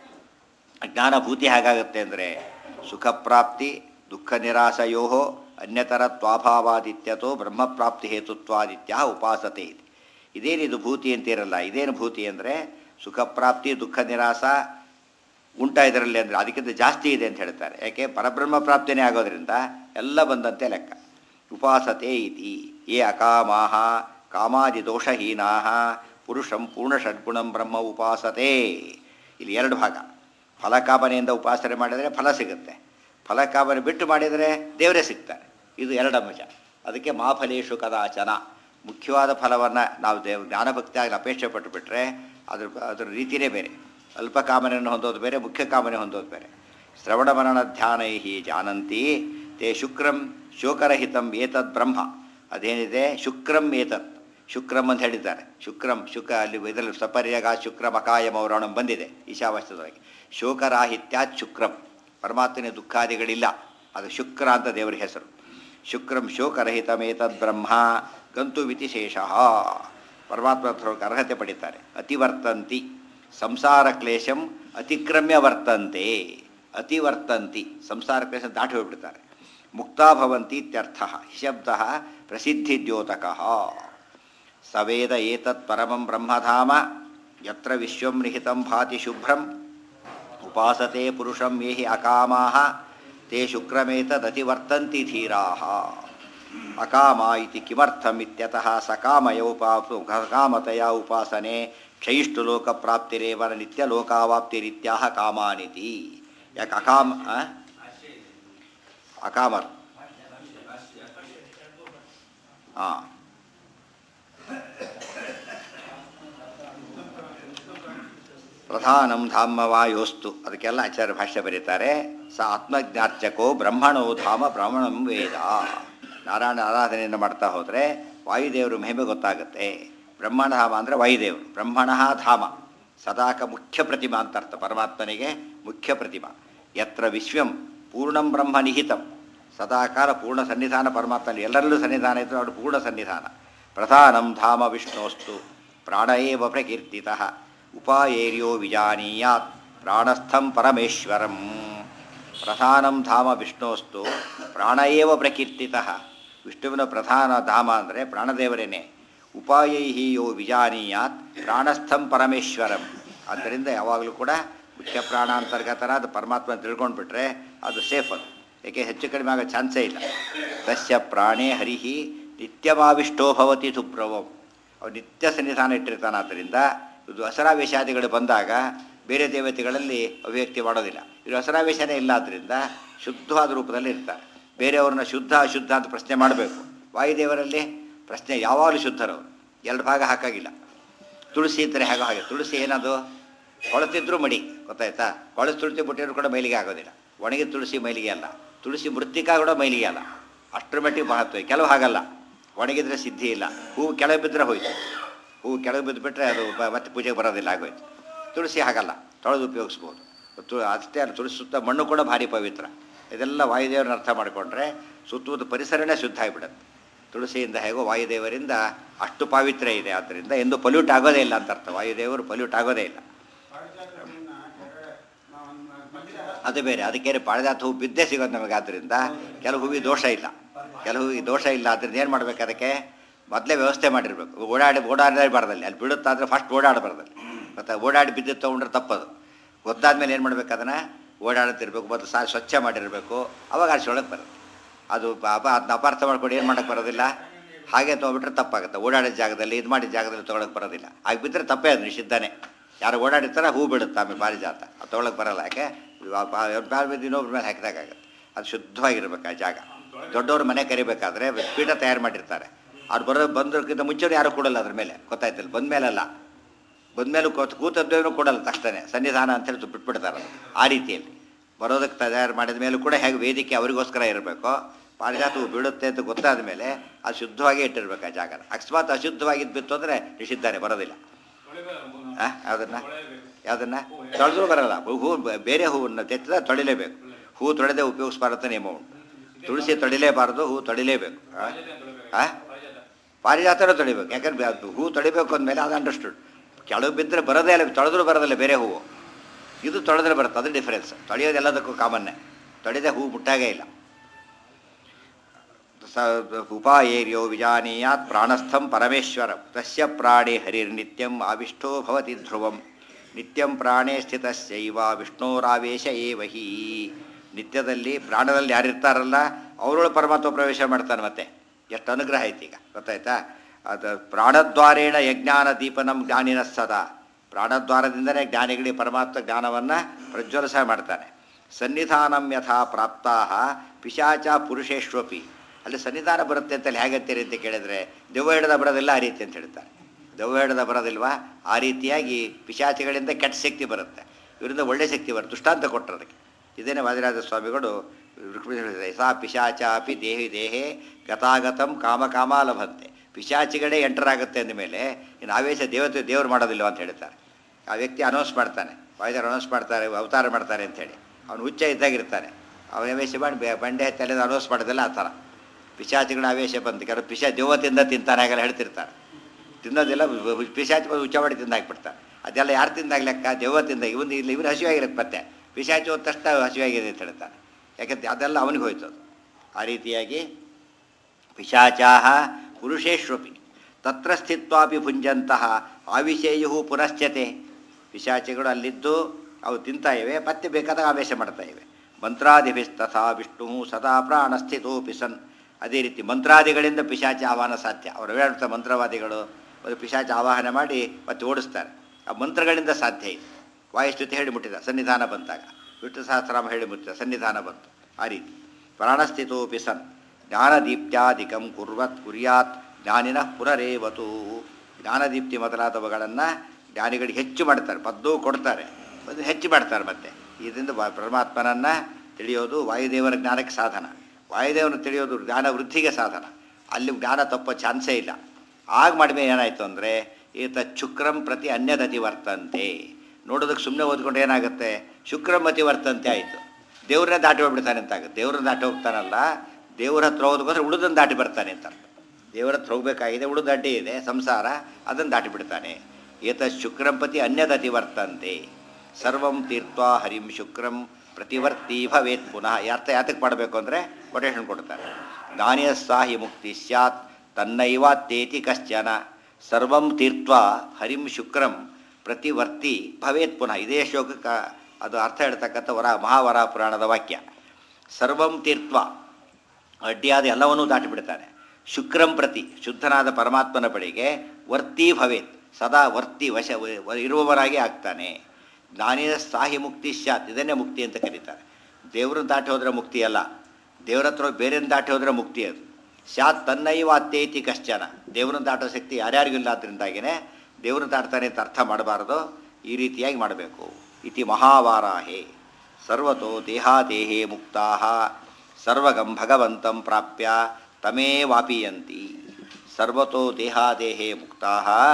ಜ್ಞಾನಭೂತಿ ಹೇಗಾಗುತ್ತೆ ಅಂದರೆ ಸುಖಪ್ರಾಪ್ತಿ ದುಃಖ ನಿರಾಸಯೋ ಅನ್ಯತರತ್ವಾಭಾವಾದಿತ್ಯತೋ ಬ್ರಹ್ಮಪ್ರಾಪ್ತಿ ಹೇತುತ್ವಾದಿತ್ಯ ಉಪಾಸತೆ ಇದೆ. ಇದೇನಿದು ಭೂತಿ ಅಂತಿರಲ್ಲ, ಇದೇನು ಭೂತಿ ಅಂದರೆ ಸುಖಪ್ರಾಪ್ತಿ ದುಃಖ ನಿರಾಸ ಉಂಟ ಇದರಲ್ಲಿ ಅಂದರೆ ಅದಕ್ಕಿಂತ ಜಾಸ್ತಿ ಇದೆ ಅಂತ ಹೇಳ್ತಾರೆ. ಯಾಕೆ ಪರಬ್ರಹ್ಮ ಪ್ರಾಪ್ತಿನೇ ಆಗೋದ್ರಿಂದ ಎಲ್ಲ ಬಂದಂತೆ ಲೆಕ್ಕ. ಉಪಾಸತೆ ಇತಿ ಯೇ ಅಕಾಮಾಹ ಕಾಮಾದಿ ದೋಷಹೀನಾ ಪುರುಷಂ ಪೂರ್ಣ ಷಡ್ಗುಣಂ ಬ್ರಹ್ಮ ಉಪಾಸತೆ. ಇಲ್ಲಿ ಎರಡು ಭಾಗ. ಫಲಕಾಮನೆಯಿಂದ ಉಪಾಸನೆ ಮಾಡಿದರೆ ಫಲ ಸಿಗುತ್ತೆ, ಫಲಕಾಮನೆ ಬಿಟ್ಟು ಮಾಡಿದರೆ ದೇವರೇ ಸಿಗ್ತಾರೆ. ಇದು ಎರಡಂಶ. ಅದಕ್ಕೆ ಮಾಫಲೇಶು ಕದಾಚನ. ಮುಖ್ಯವಾದ ಫಲವನ್ನು ನಾವು ದೇವ್ ಜ್ಞಾನಭಕ್ತಿಯಾಗಿ ಅಪೇಕ್ಷೆ ಪಟ್ಟು ಬಿಟ್ಟರೆ ಅದ್ರ ಅದರ ರೀತಿಯೇ ಬೇರೆ. ಅಲ್ಪ ಕಾಮನೆಯನ್ನು ಹೊಂದೋದು ಬೇರೆ, ಮುಖ್ಯ ಕಾಮನೆ ಹೊಂದೋದು ಬೇರೆ. ಶ್ರವಣ ಮನನ ಧ್ಯಾನೈ ಜಾನಂತಿ ತೇ ಶುಕ್ರಂ ಶೋಕರಹಿತಂ ಏತದ್ ಬ್ರಹ್ಮ. ಅದೇನಿದೆ ಶುಕ್ರಂ ಏತತ್, ಶುಕ್ರಂ ಅಂತ ಹೇಳಿದ್ದಾರೆ. ಶುಕ್ರಂ ಶುಕ ಅಲ್ಲಿ ಇದರಲ್ಲಿ ಸಪರ್ಯಗ ಶುಕ್ರ ಮಕಾಯ ಮೌರಾಣಂ ಬಂದಿದೆ ಈಶಾವಾಸ್ಯದೊಳಗೆ. ಶೋಕರಾಹಿತ್ಯಾತ್ ಶುಕ್ರಂ, ಪರಮಾತ್ಮನ ದುಃಖಾದಿಗಳಿಲ್ಲ, ಅದು ಶುಕ್ರ ಅಂತ ದೇವರ ಹೆಸರು. ಶುಕ್ರಂ ಶೋಕರಹಿತಮೇತದ್ ಬ್ರಹ್ಮ ಗಂತು ವಿತಿಶೇಷ. ಪರಮಾತ್ಮ ಹತ್ರಕ್ಕೆ ಅರ್ಹತೆ ಪಡಿತಾರೆ. ಅತಿವರ್ತಂತಿ ಸಂಸಾರ ಕ್ಲೇಶಂ ಅತಿಕ್ರಮ್ಯ ವರ್ತಂತೆ. ಅತಿವರ್ತಂತಿ ಸಂಸಾರ ಕ್ಲೇಶ ದಾಟಿ ಹೋಗ್ಬಿಡ್ತಾರೆ. ಮುಕ್ತಾ ಭವಂತಿ ಇತ್ಯರ್ಥ. ಶಬ್ದ ಪ್ರಸಿದ್ಧಿ ದ್ಯೋತಕಃ. ಸವೇದ ಏತತ್ ಪರಮಂ ಬ್ರಹ್ಮಧಾಮ ಯತ್ರ ವಿಶ್ವಂ ನಿಹಿತಂ ಭಾತಿ ಶುಭ್ರಂ ಉಪಾಸತೆ ಪುರುಷಂ ಯೇ ಹಿ ಅಕಾಮಾಃ ತೇ ಶುಕ್ರಮೇತದತಿವರ್ತಂತಿ ಧೀರಾಃ. ಅಕಾಮ ಇತಿ ಕಿಮರ್ಥಂ ಇತ್ಯತಃ ಸಕಾಮಯೋಪಾ ಸಕಾಮತೆಯ ಉಪಾಸನೆ ಕ್ಷಯಿಷ್ಟು ಲೋಕಪ್ರಾಪ್ತಿರೇವ ನಿತ್ಯಲೋಕಾವಾಪ್ತಿರಿತ್ಯಾಹ ಕಾಮಾನಿತಿ. ಯಾಕೆ ಅಕಾಮ ಅಕಾಮರ್ ಹಾಂ ಪ್ರಧಾನಂ ಧಾಮ ವಾಯೋಸ್ತು. ಅದಕ್ಕೆಲ್ಲ ಆಚಾರ್ಯ ಭಾಷ್ಯ ಬರೀತಾರೆ. ಸ ಆತ್ಮಜ್ಞಾರ್ಚಕೋ ಬ್ರಹ್ಮಣೋ ಧಾಮ ಬ್ರಹ್ಮಣಂ ವೇದ. ನಾರಾಯಣ ಆರಾಧನೆಯನ್ನು ಮಾಡ್ತಾ ಹೋದರೆ ವಾಯುದೇವರು ಮಹಿಮೆ ಗೊತ್ತಾಗುತ್ತೆ. ಬ್ರಹ್ಮಣಧಾಮ ಅಂದರೆ ವಾಯುದೇವರು. ಬ್ರಹ್ಮಣ ಧಾಮ ಸದಾಕ ಮುಖ್ಯ ಪ್ರತಿಮಾ ಅಂತ ಅರ್ಥ. ಪರಮಾತ್ಮನಿಗೆ ಮುಖ್ಯ ಪ್ರತಿಮಾ. ಯತ್ರ ವಿಶ್ವಂ ಪೂರ್ಣಂ ಬ್ರಹ್ಮ ನಿಹಿತಂ, ಸದಾಕಾಲ ಪೂರ್ಣ ಸನ್ನಿಧಾನ ಪರಮಾತ್ಮನಲ್ಲಿ ಎಲ್ಲರಲ್ಲೂ ಸನ್ನಿಧಾನ ಇದ್ದರೂ ಅವರು ಪೂರ್ಣ ಸನ್ನಿಧಾನ. ಪ್ರಧಾನಂ ಧಾಮ ವಿಷ್ಣೋಸ್ತು ಪ್ರಾಣ ಏವ ಪ್ರಕೀರ್ತಿತಃ ಉಪಾಯೇರ್ಯೋ ವಿಜಾನೀಯಾತ್ ಪ್ರಾಣಸ್ಥಂ ಪರಮೇಶ್ವರಂ. ಪ್ರಧಾನಂ ಧಾಮ ವಿಷ್ಣೋಸ್ತು ಪ್ರಾಣ ಏವ ಪ್ರಕೀರ್ತಿತಃ. ವಿಷ್ಣುವಿನ ಪ್ರಧಾನ ಧಾಮ ಅಂದರೆ ಪ್ರಾಣದೇವರೇನೆ. ಉಪಾಯೈಹಿ ಯೋ ವಿಜಾನೀಯಾತ್ ಪ್ರಾಣಸ್ಥಂ ಪರಮೇಶ್ವರಂ. ಆದ್ದರಿಂದ ಯಾವಾಗಲೂ ಕೂಡ ಮುಖ್ಯ ಪ್ರಾಣಾಂತರ್ಗತರಾದ ಪರಮಾತ್ಮ ತಿಳ್ಕೊಂಡು ಬಿಟ್ರೆ ಅದು ಸೇಫ್. ಅದು ಏಕೆ ಹೆಚ್ಚು ಕಡಿಮೆ ಆಗೋ ಚಾನ್ಸೇ ಇಲ್ಲ. ತಸ್ಯ ಪ್ರಾಣೇ ಹರಿಹಿ ನಿತ್ಯಮಾವಿಷ್ಟೋ ಭವತಿ ಸುಪ್ರವಂ. ಅವ್ರು ನಿತ್ಯ ಸನ್ನಿಧಾನ ಇಟ್ಟಿರ್ತಾನೆ. ಆದ್ದರಿಂದ ಇದು ಹಸರಾವೇಶಾದಿಗಳು ಬಂದಾಗ ಬೇರೆ ದೇವತೆಗಳಲ್ಲಿ ಅಭಿವ್ಯಕ್ತಿ ಮಾಡೋದಿಲ್ಲ. ಇದು ಹಸರಾವೇಶನೇ ಇಲ್ಲ, ಆದ್ದರಿಂದ ಶುದ್ಧವಾದ ರೂಪದಲ್ಲಿ ಇರ್ತಾರೆ. ಬೇರೆಯವ್ರನ್ನ ಶುದ್ಧ ಅಶುದ್ಧ ಅಂತ ಪ್ರಶ್ನೆ ಮಾಡಬೇಕು. ವಾಯುದೇವರಲ್ಲಿ ಪ್ರಶ್ನೆ ಯಾವಾಗಲೂ ಶುದ್ಧರವರು, ಎರಡು ಭಾಗ ಹಾಕಾಗಿಲ್ಲ. ತುಳಸಿ ಇದ್ದರೆ ಹೇಗೋ ಹಾಗೆ. ತುಳಸಿ ಏನದು ಕೊಳತಿದ್ರು ಮಡಿ, ಗೊತ್ತಾಯ್ತಾ? ಕೊಳತು ತುಳಸಿ ಬಿಟ್ಟಿದ್ರು ಕೂಡ ಮೈಲಿಗೆ ಆಗೋದಿಲ್ಲ. ಒಣಗಿದ ತುಳಸಿ ಮೈಲಿಗೆ ಅಲ್ಲ, ತುಳಸಿ ಮೃತ್ತಿಕಾ ಕೂಡ ಮೈಲಿಗೆ ಅಲ್ಲ. ಅಷ್ಟರ ಮಟ್ಟಿಗೆ ಮಹತ್ವ. ಕೆಲವು ಹಾಗಲ್ಲ, ಒಣಗಿದ್ರೆ ಸಿದ್ಧಿ ಇಲ್ಲ. ಹೂವು ಕೆಳಗೆ ಬಿದ್ದರೆ ಹೋಯ್ತು. ಹೂವು ಕೆಳಗೆ ಬಿದ್ದುಬಿಟ್ರೆ ಅದು ಮತ್ತೆ ಪೂಜೆಗೆ ಬರೋದಿಲ್ಲ, ಆಗೋಯ್ತು. ತುಳಸಿ ಹಾಗಲ್ಲ, ತೊಳೆದು ಉಪಯೋಗಿಸ್ಬೋದು. ತು ಅಷ್ಟೇ ಅಲ್ಲ, ತುಳಸಿ ಸುತ್ತ ಮಣ್ಣು ಕೂಡ ಭಾರಿ ಪವಿತ್ರ. ಇದೆಲ್ಲ ವಾಯುದೇವರನ್ನ ಅರ್ಥ ಮಾಡಿಕೊಂಡ್ರೆ ಸುತ್ತಮುತ್ತ ಪರಿಸರನೇ ಶುದ್ಧ ಆಗಿಬಿಡುತ್ತೆ. ತುಳಸಿಯಿಂದ ಹೇಗೋ ವಾಯುದೇವರಿಂದ ಅಷ್ಟು ಪಾವಿತ್ರ್ಯ ಇದೆ. ಆದ್ದರಿಂದ ಎಂದು ಪಲ್ಯೂಟ್ ಆಗೋದೇ ಇಲ್ಲ ಅಂತ ಅರ್ಥ. ವಾಯುದೇವರು ಪಲ್ಯೂಟ್ ಆಗೋದೇ ಇಲ್ಲ. ಅದು ಬೇರೆ. ಅದಕ್ಕೇನು ಪಾರಿಜಾತ ಹೂವು ಬಿದ್ದೇ ಸಿಗೋದು ನಮಗೆ. ಆದ್ದರಿಂದ ಕೆಲವು ಹೂವಿಗೆ ದೋಷ ಇಲ್ಲ, ಕೆಲವು ಹೂವಿಗೆ ದೋಷ ಇಲ್ಲ. ಅದ್ರಿಂದ ಏನು ಮಾಡ್ಬೇಕು, ಅದಕ್ಕೆ ಮೊದಲೇ ವ್ಯವಸ್ಥೆ ಮಾಡಿರ್ಬೇಕು. ಓಡಾಡಿ ಓಡಾಡಬಾರ್ದಲ್ಲಿ, ಅಲ್ಲಿ ಬಿಡುತ್ತಾದರೆ ಫಸ್ಟ್ ಓಡಾಡಬಾರ್ದಲ್ಲಿ. ಮತ್ತು ಓಡಾಡಿ ಬಿದ್ದು ತೊಗೊಂಡ್ರೆ ತಪ್ಪದು. ಗೊತ್ತಾದ್ಮೇಲೆ ಏನು ಮಾಡ್ಬೇಕು, ಅದನ್ನು ಓಡಾಡುತ್ತಿರ್ಬೇಕು, ಮತ್ತು ಸಾ ಸ್ವಚ್ಛ ಮಾಡಿರಬೇಕು, ಅವಾಗ ಅಷ್ಟೊಳಗೆ ಬರುತ್ತೆ. ಅದು ಅಪ ಅದನ್ನ ಅಪಾರ್ಥ ಮಾಡ್ಕೊಂಡು ಏನು ಮಾಡೋಕ್ಕೆ ಬರೋದಿಲ್ಲ, ಹಾಗೆ ತೊಗೊಬಿಟ್ರೆ ತಪ್ಪಾಗುತ್ತೆ. ಓಡಾಡಿದ ಜಾಗದಲ್ಲಿ ಇದು ಮಾಡಿದ ಜಾಗದಲ್ಲಿ ತೊಗೊಳಕ್ಕೆ ಬರೋದಿಲ್ಲ. ಆಗ ಬಿದ್ದರೆ ತಪ್ಪೇ, ಅದು ನಿಷಿದ್ಧನೇ. ಯಾರು ಓಡಾಡಿರ್ತಾರೆ ಹೂ ಬಿಡುತ್ತೆ, ಆಮೇಲೆ ಪಾರಿಜಾತ ಅದು ತೊಗೊಳಕ್ಕೆ ಬರೋಲ್ಲ. ಯಾಕೆ ಕಾಲು ಬಿದ್ದು ಇನ್ನೊಬ್ರ ಮೇಲೆ ಹಾಕಿದಾಗುತ್ತೆ. ಅದು ಶುದ್ಧವಾಗಿರ್ಬೇಕು ಆ ಜಾಗ. ದೊಡ್ಡವ್ರ ಮನೆ ಕರಿಬೇಕಾದ್ರೆ ಪೀಠ ತಯಾರು ಮಾಡಿರ್ತಾರೆ, ಅವ್ರು ಬರೋ ಬಂದೋರ್ಕಿಂತ ಮುಂಚೆ ಯಾರು ಕೊಡಲ್ಲ ಅದ್ರ ಮೇಲೆ, ಗೊತ್ತಾಯ್ತಲ್ಲ. ಬಂದ ಮೇಲಲ್ಲ, ಬಂದಮೇಲೆ ಕೂತು ಕೂತದ್ದೇನೂ ಕೊಡಲ್ಲ, ತಕ್ಷಣ ಸನ್ನಿಧಾನ ಅಂತೇಳಿ ಬಿಟ್ಬಿಡ್ತಾರೆ. ಆ ರೀತಿಯಲ್ಲಿ ಬರೋದಕ್ಕೆ ತಯಾರು ಮಾಡಿದ ಮೇಲೂ ಕೂಡ ಹೇಗೆ ವೇದಿಕೆ ಅವರಿಗೋಸ್ಕರ ಇರಬೇಕು, ಪಾರಿಜಾತ ಹೂ ಬಿಡುತ್ತೆ ಅಂತ ಗೊತ್ತಾದ ಮೇಲೆ ಅದು ಶುದ್ಧವಾಗಿ ಇಟ್ಟಿರ್ಬೇಕು ಆ ಜಾಗ. ಅಕಸ್ಮಾತ್ ಅಶುದ್ಧವಾಗಿದ್ದು ಬಿತ್ತು ಅಂದರೆ ನಿಷಿದ್ಧಾನೆ, ಬರೋದಿಲ್ಲ. ಹಾಂ, ಯಾವುದನ್ನು ಯಾವುದನ್ನು ತೊಳೆದ್ರೂ ಬರಲ್ಲ. ಹೂ ಬೇರೆ ಹೂವನ್ನು ತೆತ್ತಿದ ತೊಳಿಲೇಬೇಕು. ಹೂ ತೊಳೆದೇ ಉಪಯೋಗಿಸ್ಬಾರದು ನಿಯಮ ಉಂಟು. ತುಳಸಿ ತೊಳಿಲೇಬಾರ್ದು, ಹೂ ತೊಳಿಲೇಬೇಕು. ಹಾಂ, ಪಾರಿಜಾತನೂ ತೊಳಿಬೇಕು. ಯಾಕಂದ್ರೆ ಅದು ಹೂ ತೊಳಿಬೇಕು ಅಂದಮೇಲೆ ಅದು ಅಂಡರ್ಸ್ಟುಡ್. ಕೆಳಗೆ ಬಿದ್ದರೆ ಬರೋದೇ ಇಲ್ಲ, ತೊಳೆದ್ರೂ ಬರೋದಿಲ್ಲ ಬೇರೆ ಹೂವು. ಇದು ತೊಳೆದ್ರೆ ಬರುತ್ತೆ, ಅದು ಡಿಫ್ರೆನ್ಸ್. ತೊಳೆಯೋದು ಎಲ್ಲದಕ್ಕೂ ಕಾಮನ್ನೇ, ತೊಳೆದೇ ಹೂ ಮುಟ್ಟಾಗೇ ಇಲ್ಲ. ಸ ಉಪಾಯೇರ್ಯೋ ವಿಜಾನೀಯಾತ್ ಪ್ರಾಣಸ್ಥಂ ಪರಮೇಶ್ವರ ತಸ್ಯ ಪ್ರಾಣೇ ಹರಿರ್ನಿತ್ಯಂ ಆವಿಷ್ಟೋ ಭವತಿ ಧ್ರುವಂ ನಿತ್ಯಂ ಪ್ರಾಣೇ ಸ್ಥಿತಸ್ಯೈವ ವಿಷ್ಣೋರಾವೇಶ ಏವಹಿ. ನಿತ್ಯದಲ್ಲಿ ಪ್ರಾಣದಲ್ಲಿ ಯಾರಿರ್ತಾರಲ್ಲ ಅವರೊಳು ಪರಮಾತ್ಮ ಪ್ರವೇಶ ಮಾಡ್ತಾನೆ. ಮತ್ತೆ ಎಷ್ಟು ಅನುಗ್ರಹ ಐತಿ ಈಗ, ಗೊತ್ತಾಯ್ತಾ? ಅದು ಪ್ರಾಣದ್ವಾರೇಣ ಯಜ್ಞಾನ ದೀಪನಂ ಜ್ಞಾನಿನ ಸದಾ. ಪ್ರಾಣದ್ವಾರದಿಂದಲೇ ಜ್ಞಾನಿಗಳಿಗೆ ಪರಮಾತ್ಮ ಜ್ಞಾನವನ್ನು ಪ್ರಜ್ವಲಿಸ ಮಾಡ್ತಾನೆ. ಸನ್ನಿಧಾನಂ ಯಥಾ ಪ್ರಾಪ್ತಾ ಪಿಶಾಚ ಪುರುಷೇಶ್ವಪಿ. ಅಲ್ಲಿ ಸನ್ನಿಧಾನ ಬರುತ್ತೆ ಅಂತಲ್ಲಿ ಹೇಗತ್ತೀರಿ ಅಂತ ಕೇಳಿದರೆ, ದೆವ್ವ ಹಿಡ್ದ ಬರೋದಿಲ್ಲ ಆ ರೀತಿ ಅಂತ ಹೇಳ್ತಾರೆ. ದೆವ್ವ ಹಿಡ್ದ ಬರೋದಿಲ್ವಾ, ಆ ರೀತಿಯಾಗಿ ಪಿಶಾಚಿಗಳಿಂದ ಕೆಟ್ಟ ಶಕ್ತಿ ಬರುತ್ತೆ, ಇವರಿಂದ ಒಳ್ಳೆ ಶಕ್ತಿ ಬರುತ್ತೆ. ದೃಷ್ಟಾಂತ ಕೊಟ್ಟರು ಅದಕ್ಕೆ. ಇದೇನೇ ವಾದಿರಾಜ ಸ್ವಾಮಿಗಳು ಹೇಳಿದ್ದಾರೆ, ಸಾ ಪಿಶಾಚ ಅಪಿ ದೇಹಿ ದೇಹೇ ಗತಾಗತಂ ಕಾಮ ಕಾಮ ಲಭಂತೆ. ಪಿಶಾಚಿಗಳೇ ಎಂಟರಾಗುತ್ತೆ ಅಂದಮೇಲೆ ಇನ್ನು ಆವೇಶ ದೇವತೆ ದೇವರು ಮಾಡೋದಿಲ್ವ ಅಂತ ಹೇಳ್ತಾರೆ. ಆ ವ್ಯಕ್ತಿ ಅನೌನ್ಸ್ ಮಾಡ್ತಾನೆ, ವಾಯುದಾರ ಅನೌನ್ಸ್ ಮಾಡ್ತಾರೆ, ಅವತಾರ ಮಾಡ್ತಾರೆ ಅಂಥೇಳಿ. ಅವನು ಹುಚ್ಚ ಇದ್ದಾಗಿರ್ತಾನೆ, ಅವನ ಆವೇಶ ಮಾಡಿ ಬಂಡೆ ತಲೆದು ಅನೌನ್ಸ್ ಮಾಡೋದಿಲ್ಲ. ಆ ಥರ ಪಿಶಾಚಿಗಳ ಆವೇಶ ಬಂತು. ಕೆಲವು ಪಿಶಾ ದೆವ್ವ ತಿಂದ ತಿಂತಾನೆ ಹಾಗೆಲ್ಲ ಹೇಳ್ತಿರ್ತಾರೆ. ತಿನ್ನೋದಿಲ್ಲ, ಪಿಶಾಚಿ ಬಂದು ಹುಚ್ಚ ಮಾಡಿ ತಿಂದಾಕ್ಬಿಡ್ತಾರೆ. ಅದೆಲ್ಲ ಯಾರು ತಿಂದಾಗ ಲೆಕ್ಕ, ದೆವ್ವ ತಿಂದ. ಇವನು ಇಲ್ಲಿ ಇವನು ಹಸಿವಾಗಿರುತ್ತೆ, ಮತ್ತೆ ಪಿಶಾಚಿ ಹೋದ ತಕ್ಷಣ ಹಸಿವಾಗಿದೆ ಅಂತ ಹೇಳ್ತಾನೆ. ಯಾಕಂದ್ರೆ ಅದೆಲ್ಲ ಅವನಿಗೆ ಹೋಯ್ತು ಅದು. ಆ ರೀತಿಯಾಗಿ ಪಿಶಾಚಾಹ ಪುರುಷೇಶ್ವಪಿ ತತ್ರ ಸ್ಥಿತ್ವಾಪಿ ಭುಂಜಂತಹ ಆವಿಷೇಯು ಪುನಶ್ಚತೆ. ಪಿಶಾಚಿಗಳು ಅಲ್ಲಿದ್ದು ಅವು ತಿಂತಾ ಇವೆ, ಮತ್ತೆ ಬೇಕಾದಾಗ ಆವೇಶ ಮಾಡ್ತಾ ಇವೆ. ಮಂತ್ರಾದಿಭಿಸ್ತಥಾ ವಿಷ್ಣು ಸದಾ ಪ್ರಾಣಸ್ಥಿತೋಪಿ ಸನ್. ಅದೇ ರೀತಿ ಮಂತ್ರಾದಿಗಳಿಂದ ಪಿಶಾಚಿ ಆಹ್ವಾನ ಸಾಧ್ಯ. ಅವರು ಹೇಳ್ತಾರೆ ಮಂತ್ರವಾದಿಗಳು ಒಂದು ಪಿಶಾಚಿ ಆವಾಹನೆ ಮಾಡಿ ಮತ್ತೆ ಓಡಿಸ್ತಾರೆ. ಆ ಮಂತ್ರಗಳಿಂದ ಸಾಧ್ಯ ಇದೆ. ವಾಯುಸ್ತುತಿ ಹೇಳಿಬಿಟ್ಟಿದ ಸನ್ನಿಧಾನ ಬಂತಾಗ, ವಿಷ್ಣು ಸಹಸ್ರನಾಮ ಹೇಳಿಬಿಟ್ಟಿದ ಸನ್ನಿಧಾನ ಬಂತು. ಆ ರೀತಿ ಪ್ರಾಣಸ್ಥಿತೋಪಿ ಸನ್ ಜ್ಞಾನದೀಪ್ತ್ಯಾದಿಕಂ ಕುರ್ವತ್ ಕುರ್ಯಾತ್ ಜ್ಞಾನಿನ ಪುನರೇವತು. ಜ್ಞಾನದೀಪ್ತಿ ಮೊದಲಾದವುಗಳನ್ನು ಜ್ಞಾನಿಗಳಿಗೆ ಹೆಚ್ಚು ಮಾಡ್ತಾರೆ, ಪದ್ದೂ ಕೊಡ್ತಾರೆ, ಅದು ಹೆಚ್ಚು ಮಾಡ್ತಾರೆ. ಮತ್ತೆ ಇದರಿಂದ ಪರಮಾತ್ಮನನ್ನು ತಿಳಿಯೋದು ವಾಯುದೇವರ ಜ್ಞಾನಕ್ಕೆ ಸಾಧನ, ವಾಯುದೇವನ ತಿಳಿಯೋದು ಜ್ಞಾನ ವೃದ್ಧಿಗೆ ಸಾಧನ. ಅಲ್ಲಿ ಜ್ಞಾನ ತಪ್ಪೋ ಚಾನ್ಸೇ ಇಲ್ಲ. ಆಗ ಮಾಡಿದ್ಮೇಲೆ ಏನಾಯಿತು ಅಂದರೆ, ಈತ ಶುಕ್ರಂ ಪ್ರತಿ ಅನ್ಯದತಿ ವರ್ತಂತೆ. ನೋಡೋದಕ್ಕೆ ಸುಮ್ಮನೆ ಓದ್ಕೊಂಡು ಏನಾಗುತ್ತೆ, ಶುಕ್ರಮತಿ ವರ್ತಂತೆ ಆಯಿತು. ದೇವ್ರನ್ನ ದಾಟಿ ಹೋಗ್ಬಿಡ್ತಾನೆ ಅಂತಾಗುತ್ತೆ. ದೇವ್ರನ್ನ ದಾಟಿ ಹೋಗ್ತಾನಲ್ಲ, ದೇವ್ರ ಹತ್ರ ಹೋಗೋದಕ್ಕೋಸ್ಕರ ಉಳಿದನ್ನು ದಾಟಿ ಬರ್ತಾನೆ ಅಂತ. ದೇವರ ಹತ್ರ ಹೋಗಬೇಕಾಗಿದೆ, ಉಳಿದ ಅಡ್ಡಿ ಇದೆ ಸಂಸಾರ, ಅದನ್ನು ದಾಟಿ ಬಿಡ್ತಾನೆ. ಏತ ಶುಕ್ರಂಪತಿ ಅನ್ಯದತಿ ವರ್ತಂತೆ ಸರ್ವಂ ತೀರ್ತ್ವಾ ಹರಿಂ ಶುಕ್ರಂ ಪ್ರತಿವರ್ತಿ ಭವೇತ್ ಪುನಃ. ಅರ್ಥ ಯಾತಕ್ಕೆ ಮಾಡಬೇಕು ಅಂದರೆ ಕೊಟೇಶನ್ ಕೊಡ್ತಾರೆ. ಜ್ಞಾನಿಯ ಸಾಹಿ ಮುಕ್ತಿ ಸ್ಯಾತ್ ತನ್ನೈವಾತ್ತೇತಿ ಕಶ್ಚನ ಸರ್ವಂ ತೀರ್ತ್ವಾ ಹರಿಂ ಶುಕ್ರಂ ಪ್ರತಿವರ್ತಿ ಭವೇತ್ ಪುನಃ. ಇದೇ ಶ್ಲೋಕಕ್ಕೆ ಅದು ಅರ್ಥ ಹೇಳ್ತಕ್ಕಂಥ ವರ ಮಹಾವರ ಪುರಾಣದ ವಾಕ್ಯ. ಸರ್ವಂ ತೀರ್ತ್ವ, ಅಡ್ಡಿಯಾದ ಎಲ್ಲವನ್ನೂ ದಾಟಿಬಿಡ್ತಾನೆ. ಶುಕ್ರಂ ಪ್ರತಿ, ಶುದ್ಧನಾದ ಪರಮಾತ್ಮನ ಬಳಿಗೆ ವರ್ತಿ ಭವೇತ್, ಸದಾ ವರ್ತಿ ವಶ ಇರುವವರಾಗಿ ಆಗ್ತಾನೆ. ಜ್ಞಾನಿಯ ಸಾಹಿ ಮುಕ್ತಿ ಸ್ಯಾತ್, ಇದನ್ನೇ ಮುಕ್ತಿ ಅಂತ ಕರೀತಾರೆ. ದೇವ್ರನ್ನ ದಾಟಿ ಹೋದ್ರೆ ಮುಕ್ತಿ ಅಲ್ಲ, ದೇವ್ರ ಹತ್ರ ಬೇರೆಯನ್ನು ದಾಟಿ ಹೋದರೆ ಮುಕ್ತಿ ಅದು. ಸ್ಯಾತ್ ತನ್ನೈವ ಅತ್ತೇತಿ ಕಶ್ಚನ. ದೇವ್ರನ್ನ ದಾಟೋ ಶಕ್ತಿ ಯಾರ್ಯಾರಿಗೂ ಇಲ್ಲ, ಆದ್ದರಿಂದಾಗಿಯೇ ದೇವ್ರನ್ನ ದಾಟ್ತಾನೆ ಅಂತ ಅರ್ಥ ಮಾಡಬಾರ್ದು, ಈ ರೀತಿಯಾಗಿ ಮಾಡಬೇಕು. ಇತಿ ಮಹಾವಾರಾಹೇ ಸರ್ವತೋ ದೇಹಾದೇಹೇ ಮುಕ್ತಾ ಸರ್ವಗಂ ಭಗವಂತಂ ಪ್ರಾಪ್ಯ ತಮೇ ವಾಪಿಯಂತಿ. ಸರ್ವತೋ ದೇಹಾದೇಹೇ ಮುಕ್ತಾ,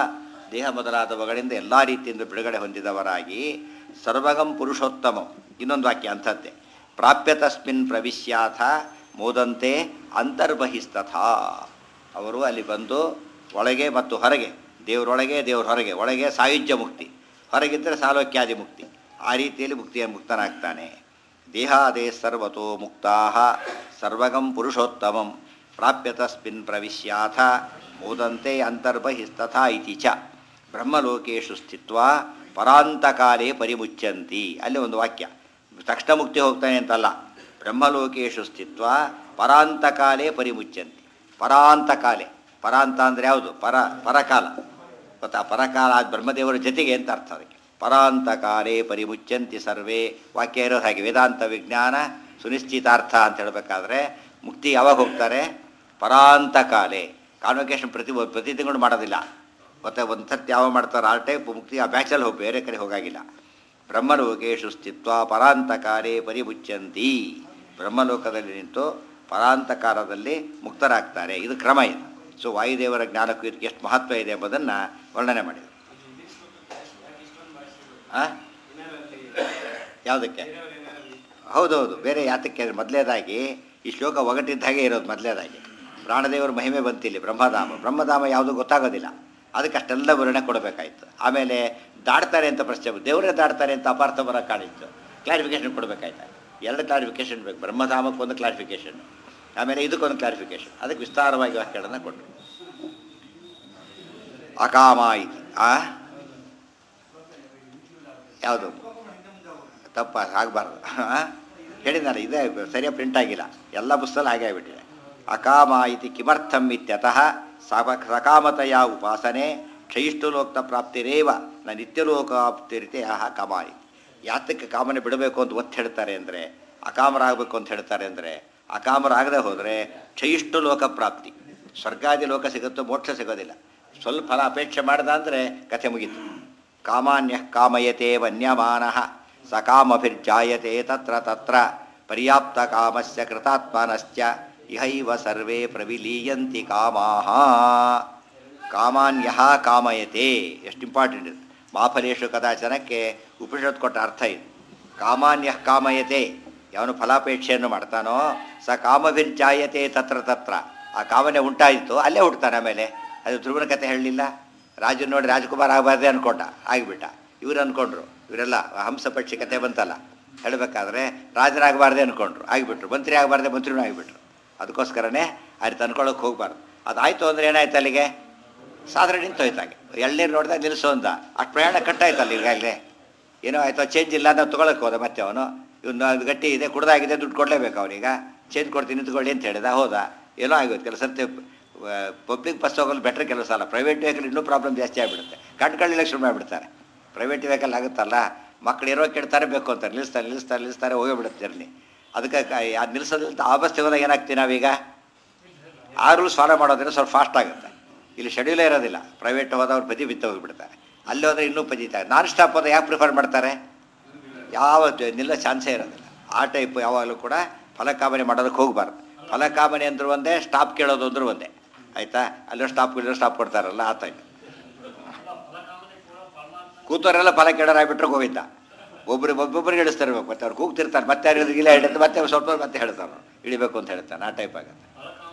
ದೇಹ ಮೊದಲಾದವುಗಳಿಂದ ಎಲ್ಲ ರೀತಿಯಿಂದ ಬಿಡುಗಡೆ ಹೊಂದಿದವರಾಗಿ ಸರ್ವಗಂ ಪುರುಷೋತ್ತಮಂ. ಇನ್ನೊಂದು ವಾಕ್ಯ ಅಂಥದ್ದೇ. ಪ್ರಾಪ್ಯ ತಸ್ಮಿನ್ ಪ್ರವಿಶ್ಯಾಥ ಮೋದಂತೆ ಅಂತರ್ಬಹಿಸ್ತಥಾ. ಅವರು ಅಲ್ಲಿ ಬಂದು ಒಳಗೆ ಮತ್ತು ಹೊರಗೆ, ದೇವರೊಳಗೆ ದೇವ್ರ ಹೊರಗೆ, ಒಳಗೆ ಸಾಯುಜ್ಯ ಮುಕ್ತಿ, ಹೊರಗಿದ್ದರೆ ಸಾಲೋಕ್ಯಾದಿ ಮುಕ್ತಿ, ಆ ರೀತಿಯಲ್ಲಿ ಮುಕ್ತಿಯ ಮುಕ್ತನಾಗ್ತಾನೆ. ದೇಹಾದೇ ಸರ್ವತೋ ಮುಕ್ತಾ ಸರ್ವಗಂ ಪುರುಷೋತ್ತಮಂ ಪ್ರಾಪ್ಯ ತಸ್ಮಿನ್ ಪ್ರವಿಶ್ಯಾಥ ಮೋದಂತೆ ಅಂತರ್ಬಹಿಸ್ತಥಾ ಇತಿ ಚ ಬ್ರಹ್ಮಲೋಕೇಶು ಸ್ಥಿತ್ವಾ ಪರಾಂತಕಾಲೇ ಪರಿಮುಚ್ಯಂತಿ. ಅಲ್ಲಿ ಒಂದು ವಾಕ್ಯ, ತಕ್ಷಣ ಮುಕ್ತಿ ಹೋಗ್ತಾನೆ ಅಂತಲ್ಲ, ಬ್ರಹ್ಮಲೋಕೇಶು ಸ್ಥಿತ್ವಾ ಪರಾಂತಕಾಲೇ ಪರಿಮುಚ್ಯಂತಿ. ಪರಾಂತಕಾಲೆ, ಪರಾಂತ ಅಂದರೆ ಯಾವುದು? ಪರ ಪರಕಾಲ ಗೊತ್ತಾ? ಪರಕಾಲ ಅದು ಬ್ರಹ್ಮದೇವರ ಜೊತೆಗೆ ಅಂತ ಅರ್ಥ ಅದಕ್ಕೆ. ಪರಾಂತಕಾಲೇ ಪರಿಮುಚ್ಯಂತಿ ಸರ್ವೇ ವಾಕ್ಯ ಇರೋದು ಹಾಗೆ. ವೇದಾಂತ ವಿಜ್ಞಾನ ಸುನಿಶ್ಚಿತಾರ್ಥ ಅಂತ ಹೇಳಬೇಕಾದ್ರೆ ಮುಕ್ತಿ ಯಾವಾಗ ಹೋಗ್ತಾರೆ? ಪರಾಂತಕಾಲೆ. ಕಾನ್ವೊಕೇಶನ್ ಪ್ರತಿ ಪ್ರತಿ ತಿಂಗಳು ಮಾಡೋದಿಲ್ಲ, ಮತ್ತು ಒಂದು ಸರ್ತಿ ಯಾವ ಮಾಡ್ತಾರೆ ಆ ಟೈಪ್ ಮುಕ್ತಿ ಆ ಬ್ಯಾಚಲ್ಲಿ ಹೋಗಿ ಬೇರೆ ಕಡೆ ಹೋಗಾಗಿಲ್ಲ. ಬ್ರಹ್ಮಲೋಕೇಶು ಸ್ಥಿತ್ವ ಪರಾಂತಕಾಲೇ ಪರಿಮುಚ್ಯಂತಿ. ಬ್ರಹ್ಮಲೋಕದಲ್ಲಿ ನಿಂತು ಪರಾಂತಕಾಲದಲ್ಲಿ ಮುಕ್ತರಾಗ್ತಾರೆ. ಇದು ಕ್ರಮ ಇದು. ಸೊ ವಾಯುದೇವರ ಜ್ಞಾನಕ್ಕೂ ಇದಕ್ಕೆ ಎಷ್ಟು ಮಹತ್ವ ಇದೆ ಎಂಬುದನ್ನು ವರ್ಣನೆ ಮಾಡಿದರು. ಹಾಂ, ಯಾವುದಕ್ಕೆ? ಹೌದೌದು, ಬೇರೆ ಯಾತಕ್ಕೆ ಮೊದಲೇದಾಗಿ ಈ ಶ್ಲೋಕ ಒಗಟಿದ್ದ ಹಾಗೆ ಇರೋದು. ಮೊದಲೇದಾಗಿ ಪ್ರಾಣದೇವರ ಮಹಿಮೆ ಬಂತಿಲ್ಲಿ. ಬ್ರಹ್ಮಧಾಮ ಬ್ರಹ್ಮಧಾಮ ಯಾವುದೂ ಗೊತ್ತಾಗೋದಿಲ್ಲ, ಅದಕ್ಕೆ ಅಷ್ಟೆಲ್ಲ ವರ್ಣನೆ ಕೊಡಬೇಕಾಯ್ತು. ಆಮೇಲೆ ದಾಡ್ತಾರೆ ಅಂತ ಪ್ರಶ್ನೆ, ದೇವರೇ ದಾಡ್ತಾರೆ ಅಂತ ಅಪಾರ್ಥ ಬರೋಕ್ಕೆ ಕಾಣಿತ್ತು, ಕ್ಲಾರಿಫಿಕೇಷನ್ ಕೊಡಬೇಕಾಯ್ತು. ಎರಡು ಕ್ಲಾರಿಫಿಕೇಷನ್ ಬೇಕು, ಬ್ರಹ್ಮಧಾಮಕ್ಕೊಂದು ಕ್ಲಾರಿಫಿಕೇಷನ್, ಆಮೇಲೆ ಇದಕ್ಕೊಂದು ಕ್ಲಾರಿಫಿಕೇಷನ್. ಅದಕ್ಕೆ ವಿಸ್ತಾರವಾಗಿ ವಾಕ್ಯಗಳನ್ನು ಕೊಟ್ಟರು. ಅಕಾಮ ಇತಿ ಆ ಯಾವುದು ತಪ್ಪ ಆಗಬಾರ್ದು ಹೇಳಿದ್ದಾರೆ. ಇದೇ ಸರಿಯಾಗಿ ಪ್ರಿಂಟ್ ಆಗಿಲ್ಲ, ಎಲ್ಲ ಪುಸ್ತಕ ಹಾಗೆ ಆಗಿಬಿಟ್ಟಿದೆ. ಅಕಾಮ ಇತಿ ಕಿಮರ್ಥಂ ಇತ್ಯತಃ ಸಕಾಮತೆಯ ಉಪಾಸನೆ ಕ್ಷಯಿಷ್ಠುಲೋಕ್ತ ಪ್ರಾಪ್ತಿರೇವ ನ ನಿತ್ಯಲೋಕಾಪ್ತಿರಿತೆ ಆಹ ಕಾಮಾಯಿ. ಯಾತಕ್ಕೆ ಕಾಮನೆ ಬಿಡಬೇಕು ಅಂತ ಒತ್ತು ಹೇಳ್ತಾರೆ ಅಂದರೆ, ಅಕಾಮರಾಗಬೇಕು ಅಂತ ಹೇಳ್ತಾರೆ ಅಂದರೆ, ಅಕಾಮರಾಗದೆ ಹೋದರೆ ಕ್ಷಯಿಷ್ಠು ಲೋಕ ಪ್ರಾಪ್ತಿ, ಸ್ವರ್ಗಾದಿ ಲೋಕ ಸಿಗುತ್ತೋ ಮೋಕ್ಷ ಸಿಗೋದಿಲ್ಲ. ಸ್ವಲ್ಪ ಫಲ ಅಪೇಕ್ಷೆ ಮಾಡ್ದ ಅಂದರೆ ಕಥೆ ಮುಗೀತು. ಕಾಮಾನ್ಯ ಕಾಮಯತೆ ವನ್ಯಮಾನಃ ಸಕಾಮಭಿರ್ಜಾಯತೆ ತತ್ರ ತತ್ರ ಪರ್ಯಾಪ್ತ ಕಾಮಸ್ಯ ಕೃತಾತ್ಮನಶ್ಚ ಇಹೈವ ಸರ್ವೇ ಪ್ರವಿಲೀಯಂತಿ ಕಾಮಾಹ. ಕಾಮಾನ್ಯಃ ಕಾಮಯತೆ ಎಷ್ಟು ಇಂಪಾರ್ಟೆಂಟ್ ಇದು. ಮಾಫಲೇಶು ಕದಾಚನಕ್ಕೆ ಉಪನಿಷತ್ ಕೊಟ್ಟ ಅರ್ಥ ಇದು. ಕಾಮಾನ್ಯಃ ಕಾಮಯತೆ, ಯಾವನು ಫಲಾಪೇಕ್ಷೆಯನ್ನು ಮಾಡ್ತಾನೋ ಸ ಕಾಮಭಿರ್ಜಾಯತೆ ತತ್ರ ತತ್ರ, ಆ ಕಾಮನೆ ಉಂಟಾಯಿತು ಅಲ್ಲೇ ಹುಡ್ತಾನೆ. ಆಮೇಲೆ ಅದು ಧ್ರುವನ ಕಥೆ ಹೇಳಲಿಲ್ಲ, ರಾಜು ನೋಡಿ ರಾಜಕುಮಾರ್ ಆಗಬಾರ್ದೆ ಅಂದ್ಕೊಂಡ, ಆಗಿಬಿಟ್ಟ. ಇವ್ರು ಅಂದ್ಕೊಂಡ್ರು, ಇವರೆಲ್ಲ ಹಂಸ ಪಕ್ಷಿ ಕಥೆ ಬಂತಲ್ಲ ಹೇಳಬೇಕಾದ್ರೆ ರಾಜರಾಗಬಾರ್ದೆ ಅಂದ್ಕೊಂಡ್ರು, ಆಗಿಬಿಟ್ರು. ಮಂತ್ರಿ ಆಗಬಾರ್ದೆ ಮಂತ್ರಿನೂ ಆಗಿಬಿಟ್ರು. ಅದಕ್ಕೋಸ್ಕರನೇ ಅಲ್ಲಿ ತಂದ್ಕೊಳ್ಳೋಕೆ ಹೋಗ್ಬಾರ್ದು. ಅದಾಯಿತು ಅಂದರೆ ಏನಾಯ್ತು, ಅಲ್ಲಿಗೆ ಸಾಧನೆ ನಿಂತೋಯ್ತಾಗೆ. ಎಳ್ನೀರು ನೋಡಿದಾಗ ನಿಲ್ಲಿಸೋ ಅಂತ ಅಷ್ಟು ಪ್ರಯಾಣ ಕಟ್ಟಾಯ್ತಲ್ಲ. ಈಗಾಗಲೇ ಏನೋ ಆಯಿತು, ಚೇಂಜ್ ಇಲ್ಲ ಅಂತ ತೊಗೊಳಕ್ಕೆ ಹೋದ. ಮತ್ತೆ ಅವನು ಇವನು ಅದು ಗಟ್ಟಿ ಇದೆ, ಕುಡ್ದಾಗಿದೆ, ದುಡ್ಡು ಕೊಡಲೇಬೇಕು ಅವನೀಗ. ಚೇಂಜ್ ಕೊಡ್ತೀನಿ ನಿಂತ್ಕೊಳ್ಳಿ ಅಂತ ಹೇಳಿದ, ಹೋದ. ಏನೋ ಆಗೋದು. ಕೆಲಸ ಪಬ್ಲಿಕ್ ಬಸ್ ಹೋಗಲು ಬೆಟ್ರ್ ಕೆಲಸ ಅಲ್ಲ. ಪ್ರೈವೇಟ್ ವೆಹಿಕಲ್ ಇನ್ನೂ ಪ್ರಾಬ್ಲಮ್ ಜಾಸ್ತಿ ಆಗಿಬಿಡುತ್ತೆ. ಕಣ್ಕೊಳ್ಳಿಲ್ಲ ಶುರು ಮಾಡಿಬಿಡ್ತಾರೆ. ಪ್ರೈವೇಟ್ ವೆಹಿಕಲ್ ಆಗುತ್ತಲ್ಲ, ಮಕ್ಕಳು ಇರೋ ಕೆಡ್ತಾರೆ, ಬೇಕು ಅಂತಾರೆ, ನಿಲ್ಲಿಸ್ತಾರೆ ನಿಲ್ಲಿಸ್ತಾರೆ ನಿಲ್ಲಿಸ್ತಾರೆ ಹೋಗಿಬಿಡುತ್ತೆ ಜರ್ನಿ. ಅದಕ್ಕೆ ಅದು ನಿಲ್ಲಿಸೋದ್ರಿಂದ ಆ ಬಸ್ ಹೋದಾಗ ಏನಾಗ್ತೀವಿ ನಾವೀಗ, ಆ ರೂಲ್ಸ್ ಫಾಲೋ ಮಾಡೋದ್ರೆ ಸ್ವಲ್ಪ ಫಾಸ್ಟ್ ಆಗುತ್ತೆ. ಇಲ್ಲಿ ಶೆಡ್ಯೂಲೇ ಇರೋದಿಲ್ಲ. ಪ್ರೈವೇಟ್ ಹೋದವ್ರು ಪದಿ ಬಿತ್ತು ಹೋಗಿಬಿಡ್ತಾರೆ. ಅಲ್ಲಿ ಹೋದರೆ ಇನ್ನೂ ಪದೀತಾರೆ. ನಾನ್ ಸ್ಟಾಪ್ ಹೋದ ಯಾಕೆ ಪ್ರಿಫರ್ ಮಾಡ್ತಾರೆ? ಯಾವ ನಿಲ್ಲೋ ಚಾನ್ಸೇ ಇರೋದಿಲ್ಲ. ಆ ಟೈಪ್ ಯಾವಾಗಲೂ ಕೂಡ ಫಲಕಾಮನೆ ಮಾಡೋದಕ್ಕೆ ಹೋಗಬಾರ್ದು. ಫಲಕಾಮನೆ ಅಂದ್ರೂ ಒಂದೇ, ಸ್ಟಾಪ್ ಕೇಳೋದು ಅಂದ್ರೂ ಒಂದೇ. ಆಯಿತಾ? ಅಲ್ಲೋ ಸ್ಟಾಪ್ ಇಲ್ಲೋ ಸ್ಟಾಪ್ ಕೊಡ್ತಾರಲ್ಲ ಆ ಟೈಪ್. ಕೂತವರೆಲ್ಲ ಫಲ ಕೆಡರಾಗ್ಬಿಟ್ರೆ ಹೋಗಿದ್ದ. ಒಬ್ಬರು ಒಬ್ಬೊಬ್ಬರಿಗೆ ಇಳಿಸ್ತಿರ್ಬೇಕು. ಮತ್ತೆ ಅವ್ರು ಕೂಗ್ತಿರ್ತಾರೆ, ಮತ್ತೆ ಯಾರು ಇಲ್ಲ ಹಿಡಿದು ಮತ್ತೆ ಸ್ವಲ್ಪ ಮತ್ತೆ ಹೇಳ್ತಾರೆ ಇಳಿಬೇಕು ಅಂತ ಹೇಳ್ತಾನೆ. ಆ ಟೈಪ್ ಆಗುತ್ತೆ.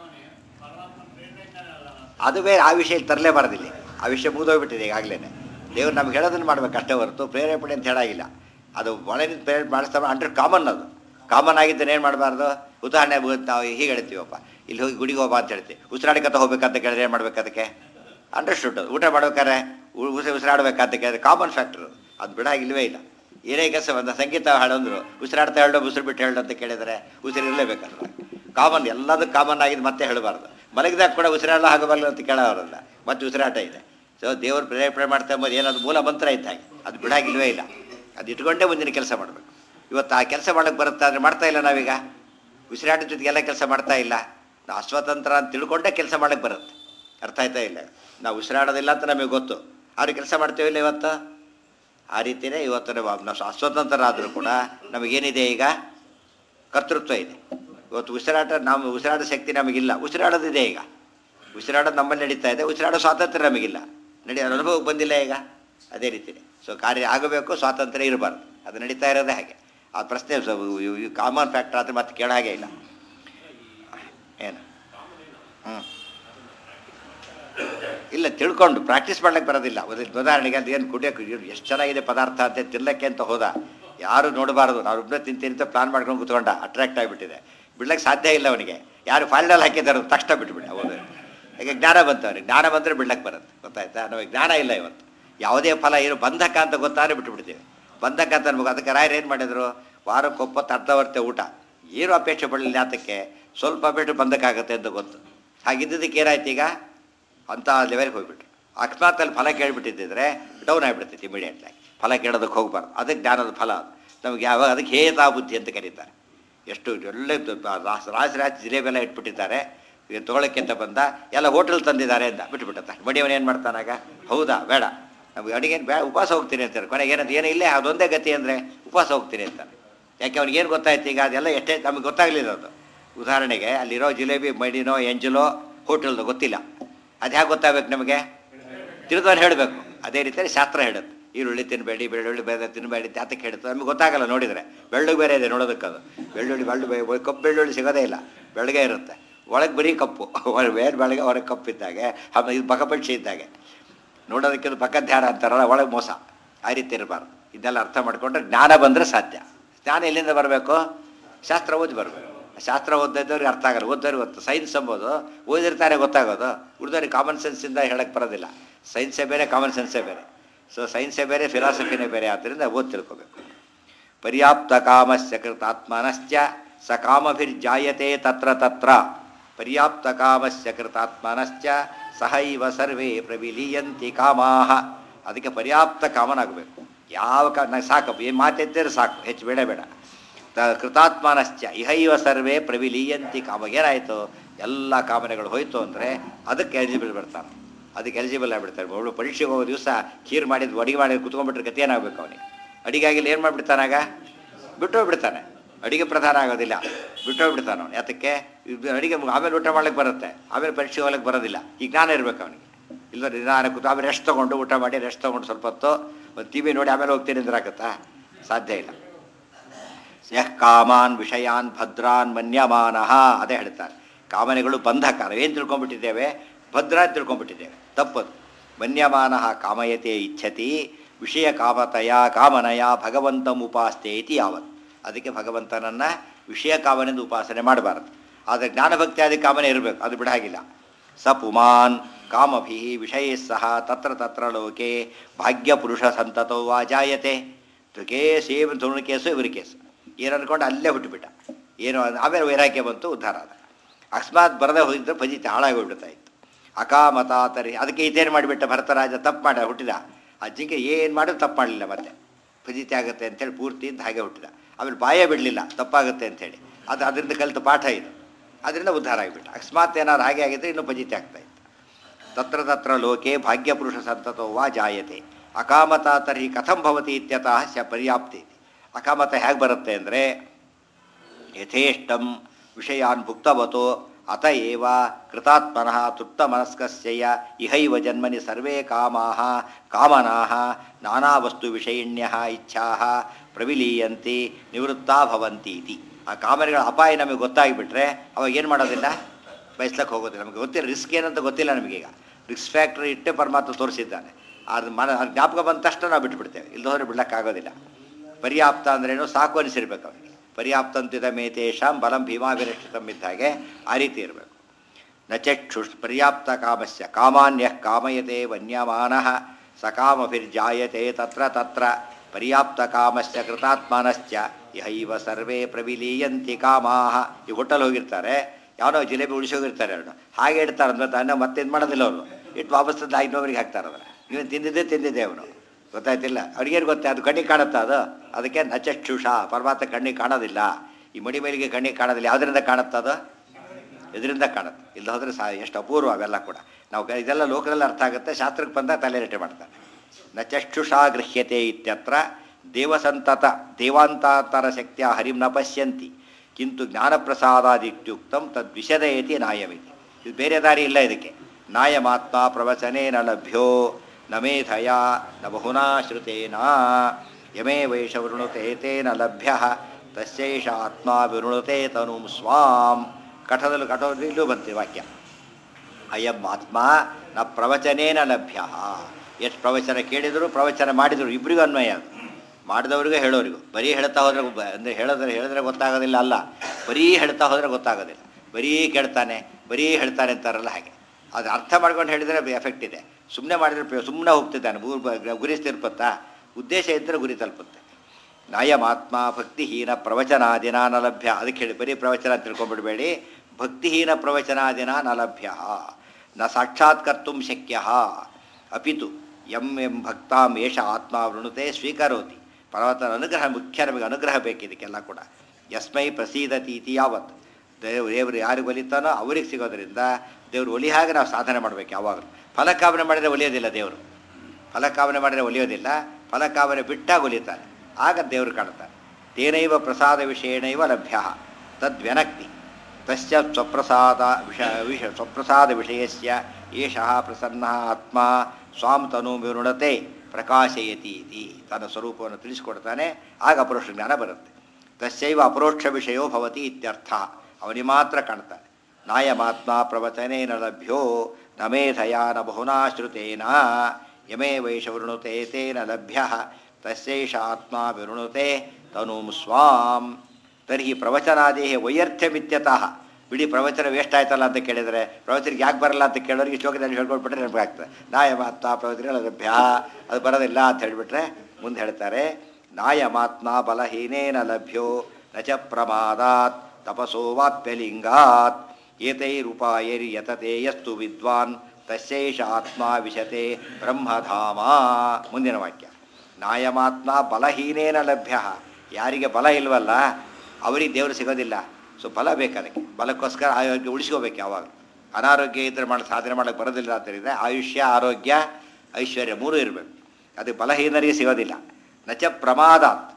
ಅದು ಬೇರೆ, ಆ ವಿಷಯ ತರಲೇಬಾರ್ದಿಲ್ಲ. ಆ ವಿಷಯ ಮುಗಿದೋಗ್ಬಿಟ್ಟಿದೆ ಈಗಾಗಲೇ. ದೇವ್ರು ನಮ್ಗೆ ಹೇಳೋದನ್ನು ಮಾಡ್ಬೇಕು ಅಷ್ಟೇ ಹೊರತು ಪ್ರೇರೇಪಣೆ ಅಂತ ಹೇಳಾಗಿಲ್ಲ. ಅದು ಒಳಗಿನ ಪ್ರೇರೇಪಣೆ ಮಾಡಿಸ್ತಾ ಅಂಡ್ರೆ ಕಾಮನ್. ಅದು ಕಾಮನ್ ಆಗಿದ್ದನ್ನು ಏನು ಮಾಡಬಾರ್ದು. ಉದಾಹರಣೆ ನಾವು ಹೀಗೆ ಹೇಳ್ತೀವಪ್ಪ, ಇಲ್ಲಿ ಹೋಗಿ ಗುಡಿಗೆ ಹೋಗ್ಬಾ ಅಂತ ಹೇಳ್ತೀವಿ. ಉಸಿರಾಡಿಕತ್ತ ಹೋಗ್ಬೇಕಂತ ಕೇಳಿದ್ರೆ ಏನು ಮಾಡ್ಬೇಕು? ಅದಕ್ಕೆ ಅಂಡರ್ಸ್ಟುಡ್. ಊಟ ಮಾಡ್ಬೇಕಾದ್ರೆ ಉಸಿ ಉಸಿರಾಡ್ಬೇಕಂತ ಕೇಳಿದ್ರೆ ಕಾಮನ್ ಫ್ಯಾಕ್ಟ್ರು. ಅದು ಬಿಡಾಗಿಲ್ವೇ ಇಲ್ಲ. ಏನೇ ಕೆಲಸ ಬಂದ ಸಂಗೀತ ಹಾಡಂದ್ರು ಉಸಿರಾಡ್ತಾ ಹೇಳೋ ಉಸಿರು ಬಿಟ್ಟು ಹೇಳೋ ಅಂತ ಕೇಳಿದರೆ ಉಸಿರಿರಲೇಬೇಕಲ್ಲ. ಕಾಮನ್, ಎಲ್ಲದೂ ಕಾಮನ್ ಆಗಿದ್ದು ಮತ್ತೆ ಹೇಳಬಾರ್ದು. ಮಲಗಿದಾಗ ಕೂಡ ಉಸಿರಾಡೋ ಆಗಬಲ್ಲ ಅಂತ ಕೇಳೋರಲ್ಲ, ಮತ್ತೆ ಉಸಿರಾಟ ಇದೆ. ಸೊ ದೇವರು ಪ್ರೇರೇಪಣೆ ಮಾಡ್ತಾ ಎಂಬುದು ಏನದು ಮೂಲ ಮಂತ್ರ ಇದ್ದಾಗೆ. ಅದು ಬಿಡಾಗಿಲ್ವೇ ಇಲ್ಲ. ಅದು ಇಟ್ಕೊಂಡೇ ಮುಂದಿನ ಕೆಲಸ ಮಾಡಬೇಕು. ಇವತ್ತು ಆ ಕೆಲಸ ಮಾಡೋಕ್ಕೆ ಬರುತ್ತಾ ಅಂದರೆ ಮಾಡ್ತಾ ಇಲ್ಲ ನಾವೀಗ. ಉಸಿರಾಟದ ಜೊತೆಗೆಲ್ಲ ಕೆಲಸ ಮಾಡ್ತಾ ಇಲ್ಲ. ನಾವು ಅಸ್ವತಂತ್ರ ಅಂತ ತಿಳ್ಕೊಂಡೇ ಕೆಲಸ ಮಾಡೋಕ್ಕೆ ಬರುತ್ತೆ. ಅರ್ಥ ಆಯ್ತಾ ಇಲ್ಲ? ನಾವು ಉಸಿರಾಡೋದಿಲ್ಲ ಅಂತ ನಮಗೆ ಗೊತ್ತು, ಆದ್ರೆ ಕೆಲಸ ಮಾಡ್ತೇವಿಲ್ಲ ಇವತ್ತು. ಆ ರೀತಿಯೇ ಇವತ್ತು ನಾವು ಅಸ್ವತಂತ್ರರಾದರೂ ಕೂಡ ನಮಗೇನಿದೆ ಈಗ? ಕರ್ತೃತ್ವ ಇದೆ. ಇವತ್ತು ಉಸಿರಾಟ, ನಾವು ಉಸಿರಾಡೋ ಶಕ್ತಿ ನಮಗಿಲ್ಲ, ಉಸಿರಾಡೋದಿದೆ ಈಗ. ಉಸಿರಾಡೋದು ನಮ್ಮಲ್ಲಿ ನಡೀತಾ ಇದೆ, ಉಸಿರಾಡೋ ಸ್ವಾತಂತ್ರ್ಯ ನಮಗಿಲ್ಲ, ನಡಿ ಅನುಭವಕ್ಕೆ ಬಂದಿಲ್ಲ ಈಗ. ಅದೇ ರೀತಿಯೇ ಸೊ ಕಾರ್ಯ ಆಗಬೇಕು, ಸ್ವಾತಂತ್ರ್ಯ ಇರಬಾರ್ದು. ಅದು ನಡೀತಾ ಇರೋದೇ ಹಾಗೆ. ಆ ಪ್ರಶ್ನೆ ಕಾಮನ್ ಫ್ಯಾಕ್ಟರ್ ಆದರೆ ಮತ್ತೆ ಕೇಳ ಹಾಗೆ ಇಲ್ಲ. ಏನು ಹ್ಞೂ ಇಲ್ಲ, ತಿಳ್ಕೊಂಡು ಪ್ರಾಕ್ಟೀಸ್ ಮಾಡ್ಲಿಕ್ಕೆ ಬರೋದಿಲ್ಲ. ಉದಾಹರಣೆಗೆ ಅದು ಏನು ಕುಡಿಯೋಕೆ ಎಷ್ಟು ಚೆನ್ನಾಗಿದೆ ಪದಾರ್ಥ ಅಂತ ತಿನ್ನಕ್ಕೆ ಅಂತ ಹೋದ, ಯಾರು ನೋಡಬಾರ್ದು, ನಾವು ಒಬ್ಬನೇ ತಿಂತೀನಿ ಅಂತ ಪ್ಲಾನ್ ಮಾಡ್ಕೊಂಡು ಕೂತ್ಕೊಂಡ, ಅಟ್ರಾಕ್ಟ್ ಆಗಿಬಿಟ್ಟಿದೆ, ಬಿಡ್ಲಿಕ್ಕೆ ಸಾಧ್ಯ ಇಲ್ಲ ಅವನಿಗೆ. ಯಾರು ಫಾಲ್ಡಲ್ಲಿ ಹಾಕಿದ್ದಾರೆ ತಕ್ಷಣ ಬಿಟ್ಬಿಡ. ಹೌದು, ಈಗ ಜ್ಞಾನ ಬಂತು ಅವನಿಗೆ, ಜ್ಞಾನ ಬಂದರೆ ಬಿಡ್ಲಕ್ಕೆ ಬರುತ್ತೆ. ಗೊತ್ತಾಯ್ತಾ? ನಮಗೆ ಜ್ಞಾನ ಇಲ್ಲ ಇವತ್ತು. ಯಾವುದೇ ಫಲ ಏನು ಬಂಧಕ ಅಂತ ಗೊತ್ತಾದ್ರೆ ಬಿಟ್ಟುಬಿಡ್ತೀವಿ. ಬಂಧಕ ಅಂತ ಅನ್ಬೇಕು. ಅದಕ್ಕೆ ರಾಯರು ಏನು ಮಾಡಿದರು, ವಾರಕ್ಕೊಪ್ಪತ್ತು ಅರ್ಧವರ್ತೆ ಊಟ, ಏನು ಅಪೇಕ್ಷೆ ಪಡಲಿಲ್ಲ. ಜಾತಕ್ಕೆ ಸ್ವಲ್ಪ ಅಪೇಕ್ಷೆ ಬಂಧಕ್ಕಾಗತ್ತೆ ಅಂತ ಗೊತ್ತು. ಹಾಗಿದ್ದದಕ್ಕೆ ಏನಾಯ್ತು, ಈಗ ಅಂಥ ಲೆವೆಲ್ಗೆ ಹೋಗ್ಬಿಟ್ರು. ಅಕಸ್ಮಾತ್ ಅಲ್ಲಿ ಫಲ ಕೇಳಿಬಿಟ್ಟಿದ್ದರೆ ಡೌನ್ ಆಗಿಬಿಡ್ತೈತಿ ಇಮಿಡಿಯೇಟ್ಲಾಗಿ. ಫಲ ಕೇಳೋದಕ್ಕೆ ಹೋಗ್ಬಾರ್ದು. ಅದಕ್ಕೆ ಜ್ಞಾನದ ಫಲ ಅದು ನಮಗೆ. ಯಾವಾಗ ಅದಕ್ಕೆ ಹೇತಾ ಬುದ್ಧಿ ಅಂತ ಕರೀತಾರೆ. ಎಷ್ಟು ಒಳ್ಳೆ ರಾಜ ರಾಜ ಜಿಲೇಬೆಲ್ಲ ಇಟ್ಬಿಟ್ಟಿದ್ದಾರೆ, ಈಗ ತೊಗೊಳಕ್ಕೆ ಅಂತ ಬಂದ, ಎಲ್ಲ ಹೋಟೆಲ್ ತಂದಿದ್ದಾರೆ ಅಂತ ಬಿಟ್ಟುಬಿಟ್ಟಂತ. ಮಡಿಯವನು ಏನು ಮಾಡ್ತಾನಾಗ, ಹೌದಾ ಬೇಡ ನಮ್ಗೆ ಅಡುಗೆ ಬೇಡ, ಉಪವಾಸ ಹೋಗ್ತೀನಿ ಅಂತಾರೆ. ಕೊನೆಗೆ ಏನಂತ ಏನು ಇಲ್ಲೇ ಅದೊಂದೇ ಗತಿ ಅಂದರೆ ಉಪವಾಸ ಹೋಗ್ತೀನಿ ಅಂತಾನೆ. ಯಾಕೆ ಅವ್ನಿಗೆ ಏನು ಗೊತ್ತಾಯ್ತು, ಈಗ ಅದೆಲ್ಲ ಎಷ್ಟೇ ನಮಗೆ ಗೊತ್ತಾಗಲಿಲ್ಲ ಅದು. ಉದಾಹರಣೆಗೆ ಅಲ್ಲಿರೋ ಜಿಲೇಬಿ ಮಡಿನೋ ಎಂಜಲೋ ಹೋಟೆಲ್ದು ಗೊತ್ತಿಲ್ಲ, ಅದು ಹೇಗೆ ಗೊತ್ತಾಗಬೇಕು ನಮಗೆ, ತಿಳಿದವ್ರು ಹೇಳಬೇಕು. ಅದೇ ರೀತಿಯಲ್ಲಿ ಶಾಸ್ತ್ರ ಹೇಳುತ್ತೆ, ಈರುಳ್ಳಿ ತಿನ್ನಬೇಡಿ, ಬೆಳ್ಳುಳ್ಳಿ ಬೇರೆ ತಿನ್ನಬೇಡಿ ಜಾತಕ್ಕೆ ಹೇಳುತ್ತೆ. ನಮಗೆ ಗೊತ್ತಾಗಲ್ಲ ನೋಡಿದರೆ. ಬೆಳ್ಳುಳ್ಳಿ ಬೇರೆ ಇದೆ ನೋಡೋದಕ್ಕದು. ಬೆಳ್ಳುಳ್ಳಿ ಬೆಳ್ಳು ಕಪ್ಪು ಬೆಳ್ಳುಳ್ಳಿ ಸಿಗೋದೇ ಇಲ್ಲ, ಬೆಳಗ್ಗೆ ಇರುತ್ತೆ, ಒಳಗೆ ಬರೀ ಕಪ್ಪು, ಬೇರೆ ಬೆಳಗ್ಗೆ ಹೊರಗೆ ಕಪ್ಪಿದ್ದಾಗೆ. ಆಮೇಲೆ ಇದು ಬಕಪಕ್ಷಿ ಇದ್ದಾಗೆ ನೋಡೋದಕ್ಕೆ ಇದು ಬಕಧ್ಯಾನ ಅಂತಾರಲ್ಲ, ಒಳಗೆ ಮೋಸ. ಆ ರೀತಿ ಇರಬಾರ್ದು. ಇದನ್ನೆಲ್ಲ ಅರ್ಥ ಮಾಡಿಕೊಂಡ್ರೆ ಜ್ಞಾನ ಬಂದರೆ ಸಾಧ್ಯ. ಜ್ಞಾನ ಎಲ್ಲಿಂದ ಬರಬೇಕು, ಶಾಸ್ತ್ರ ಓದಿ ಬರಬೇಕು. ಶಾಸ್ತ್ರ ಓದಿದ್ದವ್ರಿಗೆ ಅರ್ಥ ಆಗಲ್ಲ, ಓದೋರಿಗೆ ಗೊತ್ತು. ಸೈನ್ಸ್ ಎಂಬುದು ಓದಿರ್ತಾರೆ ಗೊತ್ತಾಗೋದು, ಉಳಿದವ್ರಿಗೆ ಕಾಮನ್ ಸೆನ್ಸಿಂದ ಹೇಳಕ್ಕೆ ಬರೋದಿಲ್ಲ. ಸೈನ್ಸೇ ಬೇರೆ, ಕಾಮನ್ ಸೆನ್ಸೇ ಬೇರೆ. ಸೊ ಸೈನ್ಸೇ ಬೇರೆ, ಫಿಲಾಸಫಿನೇ ಬೇರೆ. ಆದ್ದರಿಂದ ಓದಿ ತಿಳ್ಕೋಬೇಕು. ಪರ್ಯಾಪ್ತ ಕಾಮಸ್ಯ ಕೃತಾತ್ಮನಶ್ಚ ಸ ಕಾಮಭಿರ್ಜಾಯತೆ ತತ್ರ ತತ್ರ. ಪರ್ಯಾಪ್ತ ಕಾಮಸ್ಯ ಕೃತಾತ್ಮನಶ್ಚ ಸಹೈವ ಸರ್ವೇ ಪ್ರವಿಲೀಯಂತಿ ಕಾಮಾಹ. ಅದಕ್ಕೆ ಪರ್ಯಾಪ್ತ ಕಾಮನಾಗಬೇಕು. ಯಾವ ಕಾ ನಂಗೆ ಸಾಕಪ್ಪ, ಏನು ಮಾತೆತ್ತಿದ್ರೆ ಸಾಕು, ಹೆಚ್ಚು ಬೇಡ ಬೇಡ. ತ ಕೃತಾತ್ಮನಶ್ಚ ಇಹೈವ ಸರ್ವೇ ಪ್ರವಿಲೀಯಂತಿ ಕಾಮ. ಏನಾಯಿತು, ಎಲ್ಲ ಕಾಮನೆಗಳು ಹೋಯ್ತು ಅಂದರೆ ಅದಕ್ಕೆ ಎಲಿಜಿಬಲ್ ಬರ್ತಾನೆ. ಅದಕ್ಕೆ ಎಲಿಜಿಬಲ್ ಆಗಿಬಿಡ್ತಾರೆ. ಅವಳು ಪರೀಕ್ಷೆಗೆ ಹೋಗೋ ದಿವಸ ಖೀರ್ ಮಾಡಿದ್ದು ಅಡುಗೆ ಮಾಡಿದ್ದು ಕುತ್ಕೊಂಡ್ಬಿಟ್ರೆ ಗತಿ ಏನಾಗಬೇಕು ಅವನಿಗೆ. ಅಡುಗೆ ಆಗಿಲ್ಲ ಏನು ಮಾಡಿಬಿಡ್ತಾನಾಗ, ಬಿಟ್ಟೋಗ್ಬಿಡ್ತಾನೆ. ಅಡುಗೆ ಪ್ರಧಾನ ಆಗೋದಿಲ್ಲ, ಬಿಟ್ಟೋಗ್ಬಿಡ್ತಾನೆ ಅವನು. ಯಾತಕ್ಕೆ, ಅಡುಗೆ ಆಮೇಲೆ ಊಟ ಮಾಡ್ಲಿಕ್ಕೆ ಬರುತ್ತೆ, ಆಮೇಲೆ ಪರೀಕ್ಷೆ ಹೋಗ್ಲಿಕ್ಕೆ ಬರೋದಿಲ್ಲ. ಈ ಜ್ಞಾನ ಇರಬೇಕು ಅವನಿಗೆ. ಇಲ್ಲ ನಿಧಾನ ಕೂತು ಆಮೇಲೆ ರೆಸ್ಟ್ ತೊಗೊಂಡು ಊಟ ಮಾಡಿ ರೆಸ್ಟ್ ತೊಗೊಂಡು ಸ್ವಲ್ಪ ಹೊತ್ತು ಒಂದು ಟಿ ವಿ ನೋಡಿ ಆಮೇಲೆ ಹೋಗ್ತೀನಿ ಅಂದ್ರೆ ಆಗುತ್ತಾ, ಸಾಧ್ಯ ಇಲ್ಲ. ಯಃ ಕಾಮಾನ್ ವಿಷಯಾನ್ ಭದ್ರಾನ್ ಮನ್ಯಮಾನಃ. ಅದೇ ಹೇಳ್ತಾರೆ, ಕಾಮನೆಗಳು ಬಂಧಕ. ನಾವೇನು ತಿಳ್ಕೊಂಡ್ಬಿಟ್ಟಿದ್ದೇವೆ, ಭದ್ರ ಅಂತ ತಿಳ್ಕೊಂಡ್ಬಿಟ್ಟಿದ್ದೇವೆ, ತಪ್ಪದು. ಮನ್ಯಮಾನಃ ಕಾಮಯತೆ ಇಚ್ಛತಿ ವಿಷಯ ಕಾಮತಯ ಕಾಮನಯ ಭಗವಂತಂ ಉಪಾಸ್ತೆ ಇತಿ ಯಾವತ್. ಅದಕ್ಕೆ ಭಗವಂತನನ್ನು ವಿಷಯ ಕಾಮನೆಯಿಂದ ಉಪಾಸನೆ ಮಾಡಬಾರದು. ಆದರೆ ಜ್ಞಾನಭಕ್ತಿಯಾದಿ ಕಾಮನೆ ಇರಬೇಕು, ಅದು ಬಿಡಾಗಿಲ್ಲ. ಸ ಪುಮಾನ್ ಕಾಮಭಿ ವಿಷಯ ಸಹ ತತ್ರ ತತ್ರ ಲೋಕೆ ಭಾಗ್ಯಪುರುಷ ಸಂತತೋ ವಾಜಾಯತೆ. ಕೇಸ್ ಏನು ತುಣು ಕೇಸು ಇವ್ರ ಕೇಸು ಏನು ಅಂದ್ಕೊಂಡು ಅಲ್ಲೇ ಹುಟ್ಟುಬಿಟ್ಟ. ಏನು ಆಮೇಲೆ ವೈರಾಗ್ಯ ಬಂತು, ಉದ್ಧಾರ ಆದ. ಅಕಸ್ಮಾತ್ ಬರದೇ ಹೋಗಿದ್ರೆ ಫಜಿತ ಹಾಳಾಗಿ ಹೋಗ್ಬಿಡ್ತಾ ಇತ್ತು. ಅಕಾಮತಾತರಿ. ಅದಕ್ಕೆ ಇದೇನು ಮಾಡಿಬಿಟ್ಟ ಭರತರಾಜ, ತಪ್ಪು ಮಾಡ ಹುಟ್ಟಿದ. ಅಜ್ಜಿಗೆ ಏನು ಮಾಡಿದ್ರು ತಪ್ಪು ಮಾಡಲಿಲ್ಲ, ಮತ್ತೆ ಫಜಿತಿ ಆಗುತ್ತೆ ಅಂತೇಳಿ ಪೂರ್ತಿ ಇದ್ದು ಹಾಗೆ ಹುಟ್ಟಿದ. ಆಮೇಲೆ ಬಾಯೇ ಬಿಡಲಿಲ್ಲ ತಪ್ಪಾಗುತ್ತೆ ಅಂಥೇಳಿ. ಅದು ಅದರಿಂದ ಕಲಿತ ಪಾಠ ಇದು, ಅದರಿಂದ ಉದ್ಧಾರ ಆಗಿಬಿಟ್ಟ. ಅಕಸ್ಮಾತ್ ಏನಾದ್ರು ಹಾಗೆ ಆಗಿದ್ದರೆ ಇನ್ನೂ ಫಜಿತಿ ಆಗ್ತಾಯಿತ್ತು. ತತ್ರ ತತ್ರ ಲೋಕೆ ಭಾಗ್ಯಪುರುಷ ಸಂತತೋ ವಾ ಜಾಯತೆ. ಅಕಾಮತ ತರ್ಹಿ ಕಥಂ ಭವತಿ ಇತ್ಯತಃ ಸ ಪರ್ಯಾಪ್ತಿ. ಅಕಾಮತ ಹೇಗೆ ಬರುತ್ತೆ ಅಂದರೆ, ಯಥೇಷ್ಟಂ ವಿಷಯಾನ್ ಭುಕ್ತವತೋ ಅತ ಏವ ಕೃತಾತ್ಮನಃ ತೃಪ್ತಮನಸ್ಕಸ್ಯ ಇಹೈವ ಜನ್ಮನಿ ಸರ್ವೇ ಕಾಮಾಃ ಕಾಮನಾಃ ನಾನಾ ವಸ್ತು ವಿಷಯಿಣ್ಯಃ ಇಚ್ಛಾಃ ಪ್ರವಿಲೀಯಂತಿ ನಿವೃತ್ತಾ ಭವಂತಿ ಇತಿ. ಆ ಕಾಮನೆಗಳ ಅಪಾಯ ನಮಗೆ ಗೊತ್ತಾಗಿಬಿಟ್ರೆ ಅವಾಗ ಏನು ಮಾಡೋದಿಲ್ಲ, ಬಯಸ್ಲಕ್ಕೆ ಹೋಗೋದಿಲ್ಲ. ನಮಗೆ ಗೊತ್ತಿಲ್ಲ ರಿಸ್ಕ್ ಏನಂತ ಗೊತ್ತಿಲ್ಲ ನಮಗೀಗ. ರಿಸ್ಕ್ ಫ್ಯಾಕ್ಟ್ರಿ ಇಟ್ಟೇ ಪರಮಾತ್ಮ ತೋರಿಸಿದ್ದಾನೆ. ಅದು ಮನ ಜ್ಞಾಪಕ ಬಂದ ತಕ್ಷಣ ನಾವು ಬಿಟ್ಬಿಡ್ತೇವೆ, ಇಲ್ಲದೋದ್ರೆ ಬಿಡೋಕ್ಕಾಗೋದಿಲ್ಲ. ಪರ್ಯಾಪ್ತ ಅಂದ್ರೇನು, ಸಾಕು ಅನಿಸಿರ್ಬೇಕು ಅವನಿಗೆ. ಪರ್ಯಾಪ್ತಂತಿದ ಮೇತೇಶಾಂ ಬಲಂ ಭೀಮಾವಿರಕ್ಷಿತಂ ಇದ್ದ ಹಾಗೆ ಆ ರೀತಿ ಇರಬೇಕು. ನ ಚಕ್ಷುಷ್ ಪರ್ಯಾಪ್ತ ಕಾಮಸ್ಯ ಕಾಮಾನ್ಯಃ ಕಾಮಯತೆ ವನ್ಯಮಾನಃ ಸ ಕಾಮಭಿರ್ಜಾಯತೆ ತತ್ರ ತತ್ರ ಪರ್ಯಾಪ್ತ ಕಾಮಸ್ಯ ಕೃತಾತ್ಮನಶ್ಚ ಯಹೈವ ಸರ್ವೇ ಪ್ರವಿಲೀಯಂತಿ ಕಾಮಾಃ. ಈ ಹೋಟೆಲ್ ಹೋಗಿರ್ತಾರೆ, ಯಾವನೋ ಜಿಲೇಬಿ ಉಳಿಸಿ ಹೋಗಿರ್ತಾರೆ, ಎರಡು ಹಾಗೆ ಇಡ್ತಾರೆ ಅಂದ್ರೆ ತಾನೇ ಮತ್ತೆ ಇದು ಮಾಡೋದಿಲ್ಲ ಅವರು. ಇಟ್ಟು ವಾಪಸ್ ತಂದು ಐನೂರಿಗೆ ಹಾಕ್ತಾರೆ. ಅದನ್ನು ನೀವು ತಿಂದಿದ್ದೇ ತಿಂದಿದ್ದೆ ಅವನು, ಗೊತ್ತಾಯ್ತಿಲ್ಲ ಅವ್ರಿಗೇನು ಗೊತ್ತೇ, ಅದು ಕಣ್ಣಿಗೆ ಕಾಣುತ್ತಾ ಅದು. ಅದಕ್ಕೆ ನಚಕ್ಷುಷ, ಪರಮಾತ್ಮ ಕಣ್ಣಿಗೆ ಕಾಣೋದಿಲ್ಲ. ಈ ಮಡಿ ಮೇಲಿಗೆ ಕಣ್ಣಿಗೆ ಕಾಣೋದಿಲ್ಲ. ಯಾವುದರಿಂದ ಕಾಣುತ್ತದು, ಇದರಿಂದ ಕಾಣುತ್ತೆ. ಇಲ್ಲ ಹೋದರೆ ಸಹ ಎಷ್ಟು ಅಪೂರ್ವ ಅವೆಲ್ಲ ಕೂಡ. ನಾವು ಇದೆಲ್ಲ ಲೋಕದಲ್ಲಿ ಅರ್ಥ ಆಗುತ್ತೆ, ಶಾಸ್ತ್ರಕ್ಕೆ ಬಂದಾಗ ತಲೆ ರೆಟೆ ಮಾಡ್ತಾರೆ. ನಚಕ್ಷುಷಾ ಗೃಹ್ಯತೆ ಇತ್ಯತ್ರ ದೇವಸಂತತ ದೇವಾಂತಾತರ ಶಕ್ತಿಯ ಹರಿಂ ನ ಪಶ್ಯಂತಿ ಕಿಂತು ಜ್ಞಾನಪ್ರಸಾದಾದಿತ್ಯುಕ್ತಂ ತದ್ವಿಷದಯತಿ ನಾಯಮಿತಿ. ಇದು ಬೇರೆ ದಾರಿ ಇಲ್ಲ ಇದಕ್ಕೆ. ನಾಯಮಾತ್ಮ ಪ್ರವಚನೇ ನ ಲಭ್ಯೋ ನ ಮೇಧಯ ನ ಬಹುನಾ ಶ್ರುತೇನ ಯಮೇ ವೈಷ ವೃಣುತೆ ತೇನ ಲಭ್ಯ ತಸ್ಯೈಷ ಆತ್ಮ ವಿವೃಣುತೆ ತನುಂ ಸ್ವಾಂ. ಕಠದಲ್ಲೂ ಕಠೋದಲ್ಲೂ ಬಂತೆ ವಾಕ್ಯ. ಅಯಂ ಆತ್ಮ ನ ಪ್ರವಚನೇನ ಲಭ್ಯ. ಎಷ್ಟು ಪ್ರವಚನ ಕೇಳಿದರು ಪ್ರವಚನ ಮಾಡಿದರು ಇಬ್ಬರಿಗೂ ಅನ್ವಯ. ಮಾಡಿದವ್ರಿಗೂ ಹೇಳೋರಿಗೂ. ಬರೀ ಹೇಳ್ತಾ ಹೋದ್ರೆ ಅಂದರೆ ಹೇಳೋದ್ರೆ ಹೇಳಿದ್ರೆ ಗೊತ್ತಾಗೋದಿಲ್ಲ ಅಲ್ಲ, ಬರೀ ಹೇಳ್ತಾ ಹೋದರೆ ಗೊತ್ತಾಗೋದಿಲ್ಲ. ಬರೀ ಕೇಳ್ತಾನೆ ಬರೀ ಹೇಳ್ತಾನೆ ಅಂತಾರಲ್ಲ ಹಾಗೆ. ಅದು ಅರ್ಥ ಮಾಡ್ಕೊಂಡು ಹೇಳಿದರೆ ಎಫೆಕ್ಟ್ ಇದೆ. ಸುಮ್ಮನೆ ಮಾಡಿದ್ರೆ ಸುಮ್ಮನೆ ಹೋಗ್ತಿದ್ದಾನೆ, ಗುರಿ ತಿರುಪತ್ತಾ, ಉದ್ದೇಶ ಇದ್ದರೆ ಗುರಿ ತಲುಪುತ್ತೆ. ನಾಯಮಾತ್ಮ ಭಕ್ತಿಹೀನ ಪ್ರವಚನಾದಿನ ನಲಭ್ಯ. ಅದಕ್ಕೆ ಹೇಳಿ ಬರೀ ಪ್ರವಚನ ತಿಳ್ಕೊಂಡ್ಬಿಡಬೇಡಿ. ಭಕ್ತಿಹೀನ ಪ್ರವಚನಾದಿನ ನಲಭ್ಯ ನ ಸಾಕ್ಷಾತ್ಕರ್ತು ಶಕ್ಯ ಅಪಿತು ಎಂ ಎಂ ಭಕ್ತಾಂ ಏಷ ಆತ್ಮ ವೃಣುತೆ ಸ್ವೀಕರೋತಿ. ಪರ್ವತನ ಅನುಗ್ರಹ ಮುಖ್ಯ, ನಮಗೆ ಅನುಗ್ರಹ ಬೇಕಿದಕ್ಕೆಲ್ಲ ಕೂಡ. ಯಸ್ಮೈ ಪ್ರಸೀದತಿ ಇತಿ ಯಾವತ್, ದೇವ್ರು ದೇವರು ಯಾರಿಗೆ ಒಲಿತಾನೋ ಅವ್ರಿಗೆ ಸಿಗೋದ್ರಿಂದ ದೇವ್ರು ಒಲಿ ಹಾಗೆ ನಾವು ಸಾಧನೆ ಮಾಡಬೇಕು. ಯಾವಾಗಲೂ ಫಲಕಾಮನೆ ಮಾಡಿದರೆ ಒಲಿಯೋದಿಲ್ಲ ದೇವರು. ಫಲಕಾಮನೆ ಮಾಡಿದರೆ ಒಲಿಯೋದಿಲ್ಲ, ಫಲಕಾಮನೆ ಬಿಟ್ಟಾಗ ಒಲಿತಾನೆ, ಆಗ ದೇವರು ಕಾಣ್ತಾನೆ. ತೇನೈವ ಪ್ರಸಾದ ವಿಷಯನೈವ ಲಭ್ಯ ತದ್ವ್ಯನಕ್ತಿ ತಸ್ಯ ಸ್ವಪ್ರಸಾದ ವಿಷ ವಿಷ ಸ್ವಪ್ರಸಾದ ವಿಷಯಸ್ಯ ಏಷಃ ಪ್ರಸನ್ನ ಆತ್ಮ ಸ್ವಾಂ ತನು ವಿರುಣತೆ ಪ್ರಕಾಶಯತಿ ಇತಿ. ತನ್ನ ಸ್ವರೂಪವನ್ನು ತಿಳಿಸಿಕೊಡ್ತಾನೆ, ಆಗ ಅಪರೋಕ್ಷ ಜ್ಞಾನ ಬರುತ್ತೆ. ತಸ್ಯೈವ ಅಪರೋಕ್ಷ ವಿಷಯೋ ಭವತಿ ಇತ್ಯರ್ಥ. ಅವನಿಗೆ ಮಾತ್ರ ಕಾಣ್ತಾನೆ. ನಾಯಮಾತ್ಮ ಪ್ರವಚನೇನ ಲಭ್ಯೋ ನ ಮೇಧಯಾ ನ ಬಹುನಾ ಶ್ರುತೇನ ಯಮೇ ವೈಷ ವೃಣುತೆ ತೇನ ಲಭ್ಯ ತಸ್ಯೈಷ ಆತ್ಮ ವಿವೃಣುತೆ ತನುಂ ಸ್ವಾಂ. ತರ್ಹಿ ಪ್ರವಚನಾದೇ ವೈಯರ್ಥ್ಯಮಿತ್ಯತಃ. ಬಿಡಿ ಪ್ರವಚನ ವೇಸ್ಟ್ ಆಯ್ತಲ್ಲ ಅಂತ ಕೇಳಿದರೆ, ಪ್ರವಚನಕ್ಕೆ ಯಾಕೆ ಬರಲ್ಲ ಅಂತ ಕೇಳೋರಿಗೆ ಶ್ಲೋಕದಲ್ಲಿ ಹೇಳ್ಕೊಟ್ಬಿಟ್ರೆ ನೆನಪಾಗ್ತದೆ. ನಾಯಮಾತ್ಮ ಪ್ರವಚನ ಲಭ್ಯ, ಅದು ಬರೋದಿಲ್ಲ ಅಂತ ಹೇಳಿಬಿಟ್ರೆ ಮುಂದೆ ಹೇಳ್ತಾರೆ. ನಾಯಮಾತ್ಮ ಬಲಹೀನೇನ ಲಭ್ಯೋ ನ ಚ ಪ್ರಮಾದಾತ್ ತಪಸೋ ವಾಪ್ಯಲಿಂಗಾತ್ ಏತೈರುಪಾಯೈರ್ ಯತತೆ ಯಸ್ತು ವಿದ್ವಾನ್ ತಸ್ಯೈಷ ಆತ್ಮ ವಿಶತೆ ಬ್ರಹ್ಮಧಾಮ. ಮುಂದಿನ ವಾಕ್ಯ. ನಾಯಮಾತ್ಮ ಬಲಹೀನೇನ ಲಭ್ಯ. ಯಾರಿಗೆ ಬಲ ಇಲ್ವಲ್ಲ ಅವರಿಗೆ ದೇವರು ಸಿಗೋದಿಲ್ಲ. ಸೊ ಬಲ ಬೇಕು, ಅದಕ್ಕೆ ಬಲಕ್ಕೋಸ್ಕರ ಆರೋಗ್ಯ ಉಳಿಸ್ಕೋಬೇಕು. ಯಾವಾಗ ಅನಾರೋಗ್ಯ ಇದ್ದರೆ ಮಾಡಿ ಸಾಧನೆ ಮಾಡೋಕ್ಕೆ ಬರೋದಿಲ್ಲ. ಆದ್ದರಿಂದ ಆಯುಷ್ಯ ಆರೋಗ್ಯ ಐಶ್ವರ್ಯ ಮೂರೂ ಇರಬೇಕು. ಅದು ಬಲಹೀನರಿಗೆ ಸಿಗೋದಿಲ್ಲ. ನಚ ಪ್ರಮಾದಾತ್,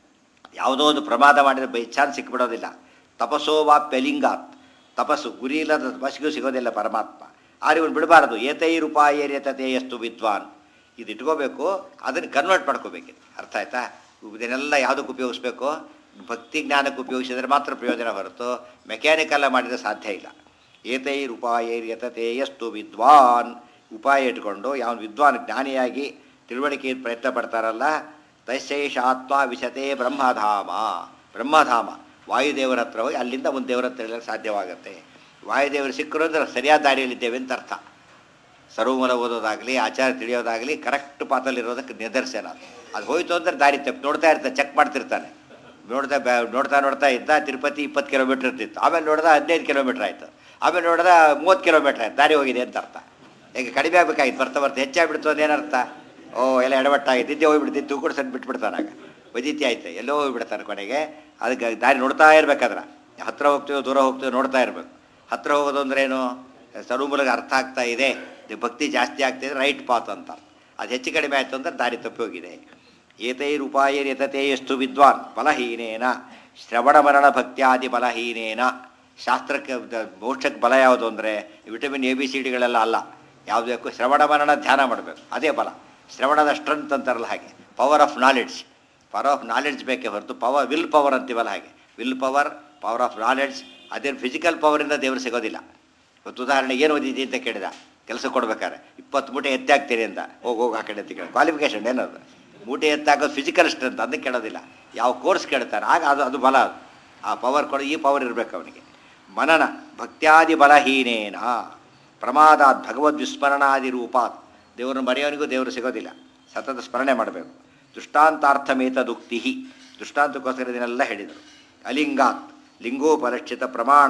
ಯಾವುದೋ ಒಂದು ಪ್ರಮಾದ ಮಾಡಿದರೆ ಬೈ ಚಾನ್ಸ್ ಸಿಕ್ಬಿಡೋದಿಲ್ಲ. ತಪಸ್ಸೋ ವಾಪ್ಯಲಿಂಗಾತ್, ತಪಸ್ಸು ಗುರಿ ಇಲ್ಲದ ತಪಸ್ಸಿಗೂ ಸಿಗೋದಿಲ್ಲ ಪರಮಾತ್ಮ. ಆದ್ರೆ ಇವನು ಬಿಡಬಾರ್ದು. ಏತೈರುಪಾಯರ್ಯತತೆ ಎಷ್ಟು ವಿದ್ವಾನ್, ಇದು ಇಟ್ಕೋಬೇಕು, ಅದನ್ನು ಕನ್ವರ್ಟ್ ಮಾಡ್ಕೋಬೇಕಿದೆ. ಅರ್ಥ ಆಯ್ತಾ? ಇದನ್ನೆಲ್ಲ ಯಾವುದಕ್ಕೆ ಉಪಯೋಗಿಸ್ಬೇಕು? ಭಕ್ತಿ ಜ್ಞಾನಕ್ಕೆ ಉಪಯೋಗಿಸಿದರೆ ಮಾತ್ರ ಪ್ರಯೋಜನ ಹೊರತು ಮೆಕ್ಯಾನಿಕಲ್ಲ ಮಾಡಿದರೆ ಸಾಧ್ಯ ಇಲ್ಲ. ಏತೈರುಪಾಯರ್ಯತತೆ ಎಷ್ಟು ವಿದ್ವಾನ್, ಉಪಾಯ ಇಟ್ಕೊಂಡು ಯಾವ ವಿದ್ವಾನ್ ಜ್ಞಾನಿಯಾಗಿ ತಿಳುವಳಿಕೆ ಪ್ರಯತ್ನ ಪಡ್ತಾರಲ್ಲ, ತೈಶೇಷ ಆತ್ಮ ವಿಶತೆ ಬ್ರಹ್ಮಧಾಮ. ಬ್ರಹ್ಮಧಾಮ ವಾಯುದೇವರ ಹತ್ರ ಹೋಗಿ ಅಲ್ಲಿಂದ ಒಂದು ದೇವರ ಹತ್ರ ಹೇಳಕ್ಕೆ ಸಾಧ್ಯವಾಗುತ್ತೆ. ವಾಯುದೇವರು ಸಿಕ್ಕರು ಅಂದರೆ ಸರಿಯಾದ ದಾರಿಯಲ್ಲಿದ್ದೇವೆ ಅಂತ ಅರ್ಥ. ಸರ್ವಮೂಲ ಓದೋದಾಗಲಿ ಆಚಾರ ತಿಳಿಯೋದಾಗಲಿ ಕರೆಕ್ಟ್ ಪಾತಲ್ಲಿರೋದಕ್ಕೆ ನಿದರ್ಶನ. ಅದು ಹೋಯ್ತು ಅಂದರೆ ದಾರಿ ತಪ್ಪು ನೋಡ್ತಾ ಇರ್ತಾನೆ, ಚೆಕ್ ಮಾಡ್ತಿರ್ತಾನೆ. ನೋಡ್ತಾ ಬ್ಯಾ ನೋಡ್ತಾ ನೋಡ್ತಾ ಇದ್ದ ತಿರುಪತಿ ಇಪ್ಪತ್ತು ಕಿಲೋಮೀಟ್ರ್ ಇರ್ತಿತ್ತು, ಆಮೇಲೆ ನೋಡ್ದ ಹದಿನೈದು ಕಿಲೋಮೀಟ್ರ್ ಆಯಿತು, ಆಮೇಲೆ ನೋಡ್ದ ಮೂವತ್ತು ಕಿಲೋಮೀಟ್ರ್ ಆಯ್ತು, ದಾರಿ ಹೋಗಿದೆ ಅಂತ ಅರ್ಥ. ಈಗ ಕಡಿಮೆ ಆಗಬೇಕಾಗಿತ್ತು, ಬರ್ತಾ ಬರ್ತಾ ಹೆಚ್ಚಾಗಿಬಿಡ್ತು ಅಂತ ಏನರ್ಥ? ಓ ಎಲ್ಲ ಎಡವಟ್ಟಾಗಿತ್ತು, ಇದ್ದೇ ಹೋಗ್ಬಿಡ್ತಿತ್ತು, ತೂಕುಡು ಸಣ್ಣ ಬಿಟ್ಬಿಡ್ತಾನಾಗ ವೈದ್ಯತಿ ಆಯ್ತು, ಎಲ್ಲೋ ಹೋಗ್ಬಿಡ್ತಾನೆ ಕೊನೆಗೆ. ಅದಕ್ಕೆ ದಾರಿ ನೋಡ್ತಾ ಇರಬೇಕಾದ್ರೆ ಹತ್ತಿರ ಹೋಗ್ತೀವೋ ದೂರ ಹೋಗ್ತೀವೋ ನೋಡ್ತಾ ಇರಬೇಕು. ಹತ್ತಿರ ಹೋಗೋದು ಅಂದ್ರೇನು? ಸರ್ವಮೂಲಕ್ಕೆ ಅರ್ಥ ಆಗ್ತಾ ಇದೆ, ಭಕ್ತಿ ಜಾಸ್ತಿ ಆಗ್ತಿದೆ, ರೈಟ್ ಪಾತ್ ಅಂತ. ಅದು ಹೆಚ್ಚು ಕಡಿಮೆ ಆಯಿತು ಅಂದ್ರೆ ದಾರಿ ತಪ್ಪಿ ಹೋಗಿದೆ. ಏತೈರುಪಾಯರ್ಯತತೆ ಎಷ್ಟು ವಿದ್ವಾನ್ ಬಲಹೀನೇನ ಶ್ರವಣ ಮರಣ ಭಕ್ತ್ಯಾದಿ ಬಲಹೀನೇನ. ಶಾಸ್ತ್ರಕ್ಕೆ ಮೋಕ್ಷಕ್ಕೆ ಬಲ ಯಾವುದು ಅಂದರೆ ವಿಟಮಿನ್ ಎ ಬಿ ಸಿ ಡಿಗಳೆಲ್ಲ ಅಲ್ಲ. ಯಾವುದು ಬೇಕು? ಶ್ರವಣ ಮರಣ ಧ್ಯಾನ ಮಾಡಬೇಕು, ಅದೇ ಬಲ. ಶ್ರವಣದ ಸ್ಟ್ರೆಂತ್ ಅಂತಾರಲ್ಲ ಹಾಗೆ, power of knowledge. Power of knowledge ಬೇಕೇ ಹೊರತು ಪವರ್ ವಿಲ್ ಪವರ್ ಅಂತೀವಲ್ಲ ಹಾಗೆ, will power, power of knowledge. ಅದೇನು ಫಿಸಿಕಲ್ ಪವರಿಂದ ದೇವರು ಸಿಗೋದಿಲ್ಲ. ಇವತ್ತು ಉದಾಹರಣೆಗೆ ಏನು ಓದಿದ್ದಿ ಅಂತ ಕೇಳಿದ, ಕೆಲಸ ಕೊಡ್ಬೇಕಾದ್ರೆ ಇಪ್ಪತ್ತು ಮೂಟೆ ಎತ್ತಿ ಹಾಕ್ತೀರಿ ಅಂತ, ಹೋಗಿ ಹೋಗಿ ಆ ಕಡೆ ಅಂತ ಕೇಳಿ ಕ್ವಾಲಿಫಿಕೇಷನ್ ಏನದು? ಮೂಟೆ ಎತ್ತಾಗೋದು ಫಿಸಿಕಲ್ ಸ್ಟ್ರೆಂತ್, ಅದನ್ನು ಕೇಳೋದಿಲ್ಲ. ಯಾವ ಕೋರ್ಸ್ ಕೇಳ್ತಾರೆ ಆಗ ಅದು ಅದು ಬಲ. ಅದು ಆ ಪವರ್ ಕೊಡೋ ಈ ಪವರ್ ಇರಬೇಕು ಅವನಿಗೆ. ಮನನ ಭಕ್ತ್ಯಾದಿ ಬಲಹೀನೇನ ಪ್ರಮಾದಾತ್ ಭಗವದ್ ವಿಸ್ಮರಣಾದಿ ರೂಪಾತ್. ದೇವರನ್ನು ಮರೆಯೋನಿಗೂ ದೇವರು ಸಿಗೋದಿಲ್ಲ, ಸತತ ಸ್ಮರಣೆ ಮಾಡಬೇಕು. ದೃಷ್ಟಾಂತಾರ್ಥಮೇತದುಕ್ತಿ, ದೃಷ್ಟಾಂತಕ್ಕೋಸ್ಕರ ಇದನ್ನೆಲ್ಲ ಹೇಳಿದರು. ಅಲಿಂಗಾತ್ ಲಿಂಗೋಪಲಕ್ಷಿತ ಪ್ರಮಾಣ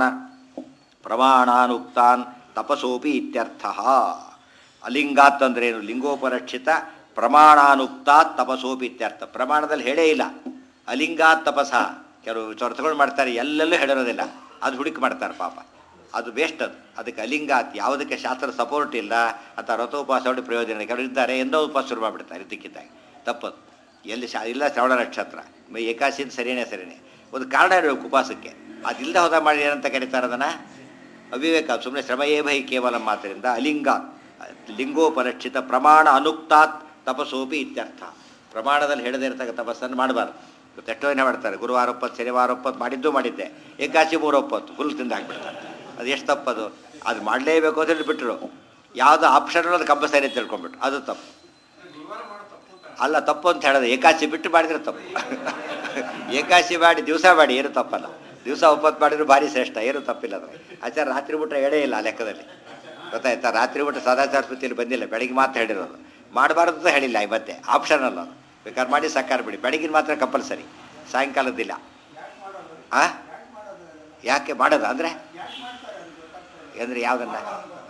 ಪ್ರಮಾಣಾನುಕ್ತಾನ್ ತಪಸೋಪಿ ಇತ್ಯರ್ಥ. ಅಲಿಂಗಾತ್ ಅಂದ್ರೇನು? ಲಿಂಗೋಪಲಕ್ಷಿತ ಪ್ರಮಾಣಾನುಕ್ತಾತ್ ತಪಸೋಪಿ ಇತ್ಯರ್ಥ. ಪ್ರಮಾಣದಲ್ಲಿ ಹೇಳೇ ಇಲ್ಲ. ಅಲಿಂಗಾತ್ ತಪಸ ಕೆಲವು ಚೊರ್ತಗಳು ಮಾಡ್ತಾರೆ, ಎಲ್ಲೆಲ್ಲೂ ಹೇಳಿರೋದಿಲ್ಲ, ಅದು ಹುಡುಕಿ ಮಾಡ್ತಾರೆ ಪಾಪ, ಅದು ವೇಸ್ಟ್. ಅದು ಅದಕ್ಕೆ ಅಲಿಂಗಾತ್, ಯಾವುದಕ್ಕೆ ಶಾಸ್ತ್ರ ಸಪೋರ್ಟ್ ಇಲ್ಲ ಅಂತ ರಥೋಪವಾಸ ಹೊಡಿ ಪ್ರಯೋಜನ. ಕೆಲವರು ಇದ್ದಾರೆ ಎಂದೋ ಉಪವಾಸ ಶುರು ಮಾಡಿಬಿಡ್ತಾರೆ ಇದ್ದಕ್ಕಿದ್ದಾಗ. ತಪ್ಪದು. ಎಲ್ಲಿ ಶಾ ಇಲ್ಲ ಶ್ರವಣ ನಕ್ಷತ್ರ ಏಕಾಶಿನ ಸರಿಯೇ ಸರಿಯೇ ಒಂದು ಕಾರಣ ಇರಬೇಕು ಉಪವಾಸಕ್ಕೆ. ಅದಿಲ್ಲದೆ ಹೋದ ಮಾಡಿ ಏನಂತ ಕರೀತಾರೆ ಅದನ್ನು? ಅವಿವೇಕ. ಸುಮ್ಮನೆ ಶ್ರಮಯೇ ಭೈ ಕೇವಲ ಮಾತ್ರದಿಂದ ಅಲಿಂಗಾತ್ ಲಿಂಗೋಪಲಕ್ಷಿತ ಪ್ರಮಾಣ ಅನುಕ್ತಾತ್ ತಪಸೋಪಿ ಇತ್ಯರ್ಥ. ಪ್ರಮಾಣದಲ್ಲಿ ಹೇಳದೇ ಇರ್ತಕ್ಕ ತಪಸ್ಸನ್ನು ಮಾಡಬಾರ್ದು. ಎಷ್ಟೋ ಏನೇ ಮಾಡ್ತಾರೆ, ಗುರುವಾರ ಒಪ್ಪತ್ತು ಶನಿವಾರ ಒಪ್ಪತ್ತು ಮಾಡಿದ್ದು ಮಾಡಿದ್ದೆ, ಏಕಾಶಿ ಮೂರು ಒಪ್ಪತ್ತು ಫುಲ್ ತಿಂದು ಹಾಕ್ಬಿಡ್ತಾರೆ. ಅದು ಎಷ್ಟು ತಪ್ಪದು? ಅದು ಮಾಡಲೇಬೇಕು ಅಂತ ಹೇಳಿಬಿಟ್ರು. ಯಾವುದು ಆಪ್ಷನ್ ಅನ್ನೋದು ಕಂಪಲ್ಸರಿ ಅಂತ ತಿಳ್ಕೊಂಬಿಟ್ರು, ಅದು ತಪ್ಪು. ಅಲ್ಲ ತಪ್ಪು ಅಂತ ಹೇಳೋದು ಏಕಾದಶಿ ಬಿಟ್ಟು ಮಾಡಿದ್ರೆ ತಪ್ಪು. ಏಕಾದಶಿ ಮಾಡಿ ದಿವಸ ಮಾಡಿ ಏನು ತಪ್ಪಲ್ಲ. ದಿವಸ ಒಪ್ಪತ್ತು ಮಾಡಿದ್ರು ಭಾರಿ ಶ್ರೇಷ್ಠ, ಏನು ತಪ್ಪಿಲ್ಲ ಅದು. ಆಚಾರ ರಾತ್ರಿ ಬಿಟ್ಟರೆ ಎಡೇ ಇಲ್ಲ ಆ ಲೆಕ್ಕದಲ್ಲಿ, ಗೊತ್ತಾಯ್ತಾ? ರಾತ್ರಿ ಬಿಟ್ಟು ಸದಾಚಾರ ಸ್ಮೃತಿಯಲ್ಲಿ ಬಂದಿಲ್ಲ, ಬೆಳಗ್ಗೆ ಮಾತ್ರ ಹೇಳಿರೋದು. ಮಾಡಬಾರ್ದು ಅಂತ ಹೇಳಿಲ್ಲ ಈ ಮಧ್ಯೆ, ಆಪ್ಷನಲ್ಲ ಅದು. ಬೇಕಾದ್ರೆ ಮಾಡಿ ಸಾಕಾರ ಬಿಡಿ, ಬೆಳಗಿನ ಮಾತ್ರ ಕಂಪಲ್ಸರಿ, ಸಾಯಂಕಾಲದ್ದಿಲ್ಲ. ಆ ಯಾಕೆ ಮಾಡೋದು ಅಂದರೆ ಅಂದರೆ ಯಾವುದನ್ನ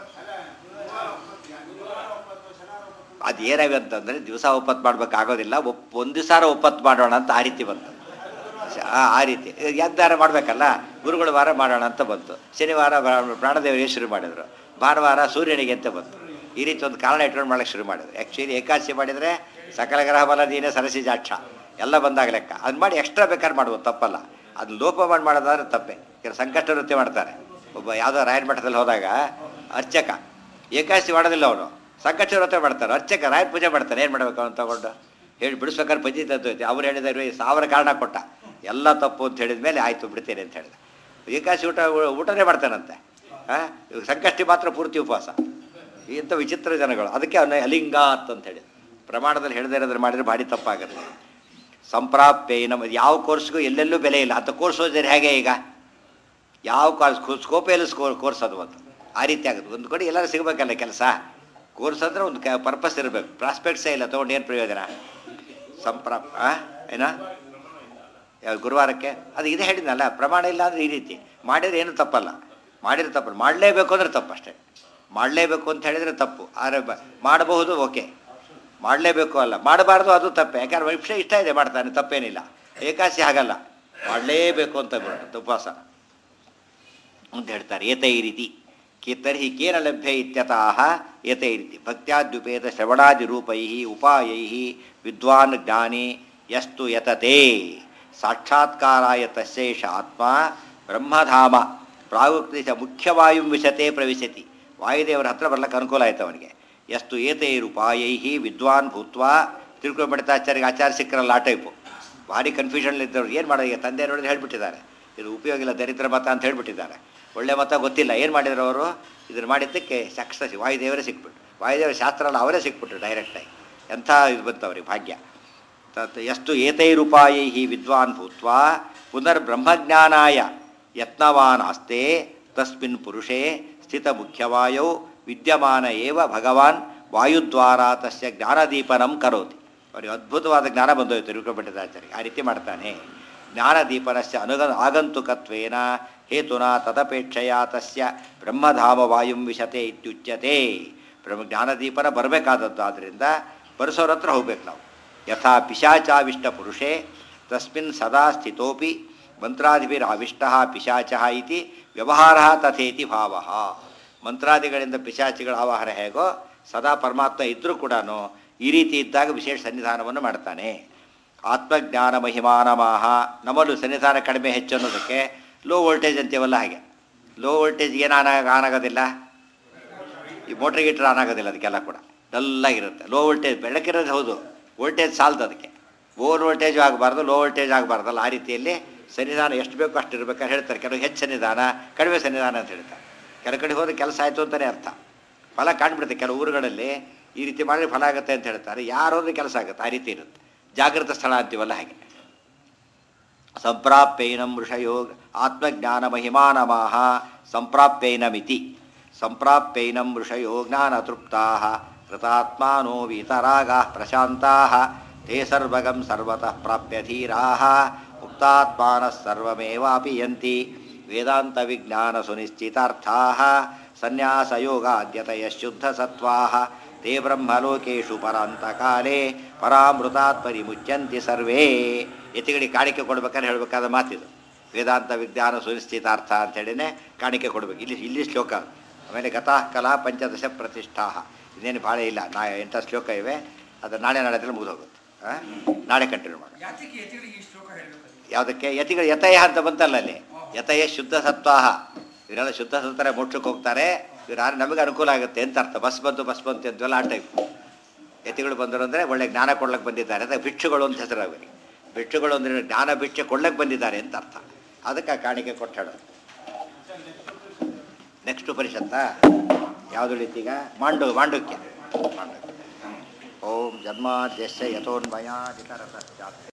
ಅದು ಏನಾವೆ ಅಂತಂದರೆ ದಿವಸ ಒಪ್ಪತ್ತು ಮಾಡ್ಬೇಕಾಗೋದಿಲ್ಲ, ಒಪ್ ಒಂದು ದಿವಸ ಒಪ್ಪತ್ತು ಮಾಡೋಣ ಅಂತ ಆ ರೀತಿ ಬಂತು. ಆ ರೀತಿ ಎಂದಾರ ಮಾಡಬೇಕಲ್ಲ, ಗುರುಗಳು ವಾರ ಮಾಡೋಣ ಅಂತ ಬಂತು. ಶನಿವಾರ ಪ್ರಾಣದೇವರಿಗೆ ಶುರು ಮಾಡಿದರು, ಭಾನುವಾರ ಸೂರ್ಯನಿಗೆ ಅಂತ ಬಂತು. ಈ ರೀತಿ ಒಂದು ಕಾರಣ ಇಟ್ಕೊಂಡು ಮಾಡೋಕ್ಕೆ ಶುರು ಮಾಡಿದ್ರು. ಆ್ಯಕ್ಚುಲಿ ಏಕಾದಶಿ ಮಾಡಿದರೆ ಸಕಲ ಗ್ರಹ ಬಲ ದೀನ ಸರಸಿ ಜಾಕ್ಷ ಎಲ್ಲ ಬಂದಾಗ ಲೆಕ್ಕ. ಅದು ಮಾಡಿ ಎಕ್ಸ್ಟ್ರಾ ಬೇಕಾದ್ರೆ ಮಾಡ್ಬೋದು, ತಪ್ಪಲ್ಲ. ಅದು ಲೋಪ ಮಾಡಿ ಮಾಡೋದಾದ್ರೆ ತಪ್ಪೆ. ಕೆಲವು ಸಂಕಷ್ಟ ನೃತ್ಯ ಮಾಡ್ತಾರೆ. ಒಬ್ಬ ಯಾವುದೋ ರಾಯರ ಮಠದಲ್ಲಿ ಹೋದಾಗ ಅರ್ಚಕ ಏಕಾದಶಿ ಮಾಡೋದಿಲ್ಲ, ಅವನು ಸಂಕಷ್ಟ ನೃತ್ಯ ಮಾಡ್ತಾರೆ. ಅರ್ಚಕ ರಾಯರ ಪೂಜೆ ಮಾಡ್ತಾನೆ, ಏನು ಮಾಡಬೇಕು ಅವನು ತಗೊಂಡು ಹೇಳಿ ಬಿಡಿಸ್ಬೇಕಾದ್ರೆ ಪಂಚಿ ತಂದೋಯ್ತು. ಅವ್ರು ಹೇಳಿದಾರೆ ಸಾವಿರ ಕಾರಣ ಕೊಟ್ಟ, ಎಲ್ಲ ತಪ್ಪು ಅಂತ ಹೇಳಿದ ಮೇಲೆ ಆಯಿತು ಬಿಡ್ತೇನೆ ಅಂತ ಹೇಳಿದ. ಏಕಾದಶಿ ಊಟ ಊಟನೇ ಮಾಡ್ತಾನಂತೆ. ಹಾಂ, ಸಂಕಷ್ಟಿ ಮಾತ್ರ ಪೂರ್ತಿ ಉಪವಾಸ. ಇಂಥ ವಿಚಿತ್ರ ಜನಗಳು. ಅದಕ್ಕೆ ಅವನ ಅಲಿಂಗ ಅಂತ ಹೇಳಿ ಪ್ರಮಾಣದಲ್ಲಿ ಹೇಳದೇ ಇರೋದ್ರೆ ಮಾಡಿದರೆ ಭಾರಿ ತಪ್ಪಾಗುತ್ತೆ. ಸಂಪ್ರಾಪ್ಯ ನಮ್ಮ ಯಾವ ಕೋರ್ಸ್ಗೂ ಎಲ್ಲೆಲ್ಲೂ ಬೆಲೆ ಇಲ್ಲ ಅಂತ ಕೋರ್ಸ್ ಓದಿದ್ರೆ ಹೇಗೆ? ಈಗ ಯಾವ ಕಾಸ್ ಸ್ಕೋಪೆಯಲ್ಲಿ ಸ್ಕೋ ಕೋರ್ಸ್ ಅದು ಒಂದು ಆ ರೀತಿ ಆಗುತ್ತೆ. ಒಂದು ಕಡೆ ಎಲ್ಲರೂ ಸಿಗಬೇಕಲ್ಲ ಕೆಲಸ. ಕೋರ್ಸ್ ಅಂದರೆ ಒಂದು ಕ ಪರ್ಪಸ್ ಇರಬೇಕು. ಪ್ರಾಸ್ಪೆಕ್ಟ್ಸೇ ಇಲ್ಲ, ತೊಗೊಂಡು ಏನು ಪ್ರಯೋಜನ? ಸಂಪ್ರಾಪ್ ಏನ ಗುರುವಾರಕ್ಕೆ ಅದು ಇದೇ ಹೇಳಿದ್ನಲ್ಲ, ಪ್ರಮಾಣ ಇಲ್ಲ ಅಂದರೆ ಈ ರೀತಿ ಮಾಡಿದರೆ ಏನು ತಪ್ಪಲ್ಲ. ಮಾಡಿದ್ರೆ ತಪ್ಪಲ್ಲ, ಮಾಡಲೇಬೇಕು ಅಂದರೆ ತಪ್ಪು ಅಷ್ಟೇ. ಮಾಡಲೇಬೇಕು ಅಂತ ಹೇಳಿದರೆ ತಪ್ಪು. ಆದರೆ ಮಾಡಬಹುದು, ಓಕೆ. ಮಾಡಲೇಬೇಕು ಅಲ್ಲ, ಮಾಡಬಾರ್ದು ಅದು ತಪ್ಪೆ. ಯಾಕಂದ್ರೆ ವಿಷಯ ಇಷ್ಟ ಇದೆ ಮಾಡ್ತಾನೆ, ತಪ್ಪೇನಿಲ್ಲ. ಏಕಾದಶಿ ಹಾಗಲ್ಲ, ಮಾಡಲೇಬೇಕು ಅಂತ ಬರುತ್ತೆ ಉಪವಾಸ ಅಂತ ಹೇಳ್ತಾರೆ. ಏತೈ ರೀತಿ ಕಿ ತರ್ಹಿ ಕೇನ ಲಭ್ಯ ಇತ್ಯತಃ ಏತೈ ರೀತಿ ಭಕ್ತ್ಯಾದ್ಯುಪೇತ ಶ್ರವಣಾದಿರೂಪೈ ಉಪಾಯೈ ವಿದ್ವಾನ್ ಜ್ಞಾನಿ ಯಸ್ತು ಯತತೆ ಸಾಕ್ಷಾತ್ಕಾರಾಯ ತಸ್ಯೈಷ ಆತ್ಮ ಬ್ರಹ್ಮಧಾಮ ಪ್ರಾಗುಕ್ತಿ ಚ ಮುಖ್ಯವಾಯು ವಿಶತೆ ಪ್ರವಿಶತಿ. ವಾಯುದೇವರ ಹತ್ರ ಬರ್ಲಿಕ್ಕೆ ಅನುಕೂಲ ಆಯ್ತು ಅವನಿಗೆ. ಎಷ್ಟು ಏತೈರುಪಾಯೈ ವಿದ್ವಾನ್ ಭೂತ್ವಾ ತಿಳ್ಕೊಂಡ್ಬಿಡ್ತಾಚಾರ್ಯಗೆ ಆಚಾರ ಸಿಕ್ಕರಲ್ಲ ಆ ಟೈಪು. ಭಾರಿ ಕನ್ಫ್ಯೂಷನ್ಲಿದ್ದವ್ರು ಏನು ಮಾಡೋದು? ಈಗ ತಂದೆ ನೋಡಿದ್ರೆ ಹೇಳಿಬಿಟ್ಟಿದ್ದಾರೆ, ಇದು ಉಪಯೋಗ ಇಲ್ಲ, ದರಿದ್ರ ಮತ ಅಂತ ಹೇಳಿಬಿಟ್ಟಿದ್ದಾರೆ. ಒಳ್ಳೆ ಮತ ಗೊತ್ತಿಲ್ಲ, ಏನು ಮಾಡಿದ್ರು ಅವರು? ಇದನ್ನು ಮಾಡಿದ್ದಕ್ಕೆ ಸಕ್ಸಸ್ ವಾಯುದೇವರೇ ಸಿಕ್ಬಿಟ್ಟು, ವಾಯುದೇವರ ಶಾಸ್ತ್ರ ಅಲ್ಲ ಅವರೇ ಸಿಕ್ಬಿಟ್ರು ಡೈರೆಕ್ಟಾಗಿ. ಎಂಥ ಇದು ಬಂತು ಅವ್ರಿಗೆ ಭಾಗ್ಯ. ತತ್ ಎಷ್ಟು ಏತೈರುಪಾಯೈ ವಿದ್ವಾನ್ ಭೂತ್ವಾ ಪುನರ್ಬ್ರಹ್ಮಜ್ಞಾನಾಯ ಯತ್ನವಾನ್ ಆಸ್ತೆ ತಸ್ಮಿನ್ ಪುರುಷೇ ಸ್ಥಿತ ಮುಖ್ಯವಾಯೌ ವಿದ್ಯಮಾನ ಏವ ಭಗವಾನ್ ವಾಯುದ್ವಾರ ತಸ್ಯ ಜ್ಞಾನದೀಪನಂ ಕರೋತಿ. ಅವರಿಗೆ ಅದ್ಭುತವಾದ ಜ್ಞಾನ ಬಂದೋಯ್ತು ತಿರುಕಪಟ್ಟಿದಾಚಾರ್ಯ. ಆ ರೀತಿ ಮಾಡ್ತಾನೆ. ಜ್ಞಾನದೀಪನಸ್ಯ ಅನುಗ ಆಗಂತುಕತ್ವೇನ ಹೇತುನಾ ತದಪೇಕ್ಷೆಯ ತಸ್ಯ ಬ್ರಹ್ಮಧಾಮ ವಾಯುಂ ವಿಶತೆ ಇತ್ಯುಚ್ಯತೆ. ಬ್ರಹ್ಮ ಜ್ಞಾನದೀಪನ ಬರಬೇಕಾದದ್ದು, ಆದ್ದರಿಂದ ಬರೆಸೋರ ಹತ್ರ ಹೋಗ್ಬೇಕು ನಾವು. ಯಥಾ ಪಿಶಾಚಾವಿಷ್ಟ ಪುರುಷೇ ತಸ್ಮಿನ್ ಸದಾ ಸ್ಥಿತೋಪಿ ಮಂತ್ರಾದಿಭಿರಾವಿಷ್ಟ ಪಿಶಾಚ ಇತಿ ವ್ಯವಹಾರ ತಥೇತಿ ಭಾವ. ಮಂತ್ರಾದಿಗಳಿಂದ ಪಿಶಾಚಿಗಳ ಆವಾಹನ ಹೇಗೋ ಸದಾ ಪರಮಾತ್ಮ ಇದ್ದರೂ ಕೂಡ ಈ ರೀತಿ ಇದ್ದಾಗ ವಿಶೇಷ ಸನ್ನಿಧಾನವನ್ನು ಮಾಡ್ತಾನೆ. ಆತ್ಮಜ್ಞಾನ ಮಹಿಮಾನಮಾಹ. ನಮ್ಮಲ್ಲೂ ಸನ್ನಿಧಾನ ಕಡಿಮೆ ಹೆಚ್ಚು ಅನ್ನೋದಕ್ಕೆ ಲೋ ವೋಲ್ಟೇಜ್ ಅಂತೀವಲ್ಲ, ಹಾಗೆ ಲೋ ವೋಲ್ಟೇಜ್ ಏನು ಆನ್ ಆನ್ ಆಗೋದಿಲ್ಲ, ಈ ಮೋಟ್ರ್ ಗೀಟ್ರ್ ಆನ್ ಆಗೋದಿಲ್ಲ, ಅದಕ್ಕೆಲ್ಲ ಕೂಡ ಡಲ್ಲಾಗಿರುತ್ತೆ. ಲೋ ವೋಲ್ಟೇಜ್ ಬೆಳಕಿರೋದು ಹೌದು, ವೋಲ್ಟೇಜ್ ಸಾಲದು ಅದಕ್ಕೆ. ಓವರ್ ವೋಲ್ಟೇಜು ಆಗಬಾರ್ದು, ಲೋ ವೋಲ್ಟೇಜ್ ಆಗಬಾರ್ದಲ್ಲ. ಆ ರೀತಿಯಲ್ಲಿ ಸನ್ನಿಧಾನ ಎಷ್ಟು ಬೇಕೋ ಅಷ್ಟು ಇರಬೇಕಾದ್ರೆ ಹೇಳ್ತಾರೆ. ಕೆಲವು ಹೆಚ್ಚು ಸನ್ನಿಧಾನ, ಕಡಿಮೆ ಸನ್ನಿಧಾನ ಅಂತ ಹೇಳ್ತಾರೆ. ಕೆಲ ಕಡೆ ಹೋದರೆ ಕೆಲಸ ಆಯಿತು ಅಂತಲೇ ಅರ್ಥ, ಫಲ ಕಾಣ್ಬಿಡುತ್ತೆ. ಕೆಲವು ಊರುಗಳಲ್ಲಿ ಈ ರೀತಿ ಮಾಡಿದ್ರೆ ಫಲ ಆಗುತ್ತೆ ಅಂತ ಹೇಳ್ತಾರೆ. ಯಾರು ಹೋದ್ರೆ ಕೆಲಸ ಆಗುತ್ತೆ, ಆ ರೀತಿ ಇರುತ್ತೆ. ಜಾಗೃತ ಸ್ಥಳ ಅಂತೀವಲ್ಲ ಹಾಗೆ. ಸಂಪ್ರಾಪ್ಯೈನಂ ಋಷಯೋಗ ಆತ್ಮಜ್ಞಾನ ಮಹಿಮಾನಮಾಹ ಸಂಪ್ರಾಪ್ಯೈನಮಿತಿ. ಸಂಪ್ರಾಪ್ಯೈನಂ ಋಷಯೋ ಜ್ಞಾನ ತೃಪ್ತಾ ಕೃತಾತ್ಮಾನೋ ವೀತರಾಗಾ ಪ್ರಶಾಂತಾ ತೇ ಸರ್ವಗಂ ಸರ್ವತಃ ಪ್ರಾಪ್ಯ ಧೀರಾ ಮುಕ್ತಾತ್ಮಾನಃ ಸರ್ವಮೇವಾಪಿ ಯಂತಿ ವೇದಾಂತ ವಿಜ್ಞಾನ ಸುನಿಶ್ಚಿತಾರ್ಥಾ ಸನ್ಯಾಸಯೋಗಾದ್ಯತಯ ಶುದ್ಧ ಸತ್ವಾ ತೇ ಬ್ರಹ್ಮಲೋಕೇಶು ಪರಾಂತಕಾಲೇ ಪರಾಮೃತಾತ್ ಪರಿಮುಚ್ಯಂತಿ ಸರ್ವೇ. ಯತಿಗಳಿಗೆ ಕಾಣಿಕೆ ಕೊಡ್ಬೇಕಾದ್ರೆ ಹೇಳಬೇಕಾದ ಮಾತಿದು. ವೇದಾಂತ ವಿಜ್ಞಾನ ಸುನಿಶ್ಚಿತಾರ್ಥ ಅಂಥೇಳಿನೇ ಕಾಣಿಕೆ ಕೊಡಬೇಕು. ಇಲ್ಲಿ ಇಲ್ಲಿ ಶ್ಲೋಕ. ಆಮೇಲೆ ಗತಃ ಕಲಾ ಪಂಚದಶ ಪ್ರತಿಷ್ಠಾ. ಇನ್ನೇನು ಭಾಳ ಇಲ್ಲ, ನಾ ಎಂಥ ಶ್ಲೋಕ ಇವೆ. ಅದು ನಾಳೆ ನಾಳೆ ಮುಗಿದೋಗುತ್ತೆ. ನಾಳೆ ಕಂಟಿನ್ಯೂ ಮಾಡೋಣ. ಯಾವುದಕ್ಕೆ? ಯತಿಗಳು ಯತಯ ಅಂತ ಬಂತಲ್ಲ ಅಲ್ಲಿ, ಯತಯ ಶುದ್ಧ ಸತ್ವಾಹ. ಇವರೆಲ್ಲ ಶುದ್ಧ ಸತ್ವರ ಮೋಕ್ಷಕ್ಕೆ ಹೋಗ್ತಾರೆ. ಇವ್ರು ಯಾರು ನಮಗೆ ಅನುಕೂಲ ಆಗುತ್ತೆ ಅಂತ ಅರ್ಥ. ಬಸ್ ಬಂತು ಬಸ್ ಬಂತು ಅಂತೀವಲ್ಲ ಆ ಟೈಪ್. ಯತಿಗಳು ಬಂದರು ಅಂದರೆ ಒಳ್ಳೆ ಜ್ಞಾನ ಕೊಡ್ಲಿಕ್ಕೆ ಬಂದಿದ್ದಾರೆ ಅಂತ. ಭಿಕ್ಷುಗಳು ಅಂತ ಹೆಸರು ಅವರಿಗೆ. ಭಿಕ್ಷುಗಳು ಅಂದರೆ ಜ್ಞಾನ ಭಿಕ್ಷೆ ಕೊಡ್ಲಿಕ್ಕೆ ಬಂದಿದ್ದಾರೆ ಅಂತ ಅರ್ಥ. ಅದಕ್ಕೆ ಆ ಕಾಣಿಕೆ ಕೊಟ್ಟು ಹೇಳೋದು. ನೆಕ್ಸ್ಟ್ ಉಪನಿಷತ್ತ ಯಾವುದು? ಈಗ ಮಾಂಡು ಮಾಂಡುಕ್ಯ ಮಾಂಡುಕ್ಯ ಓಂ ಜನ್ಮಾದ್ಯಸ್ಯ ಯಥೋನ್ಮಯಾದಿತರತಶ್ಚಾರ್ಥ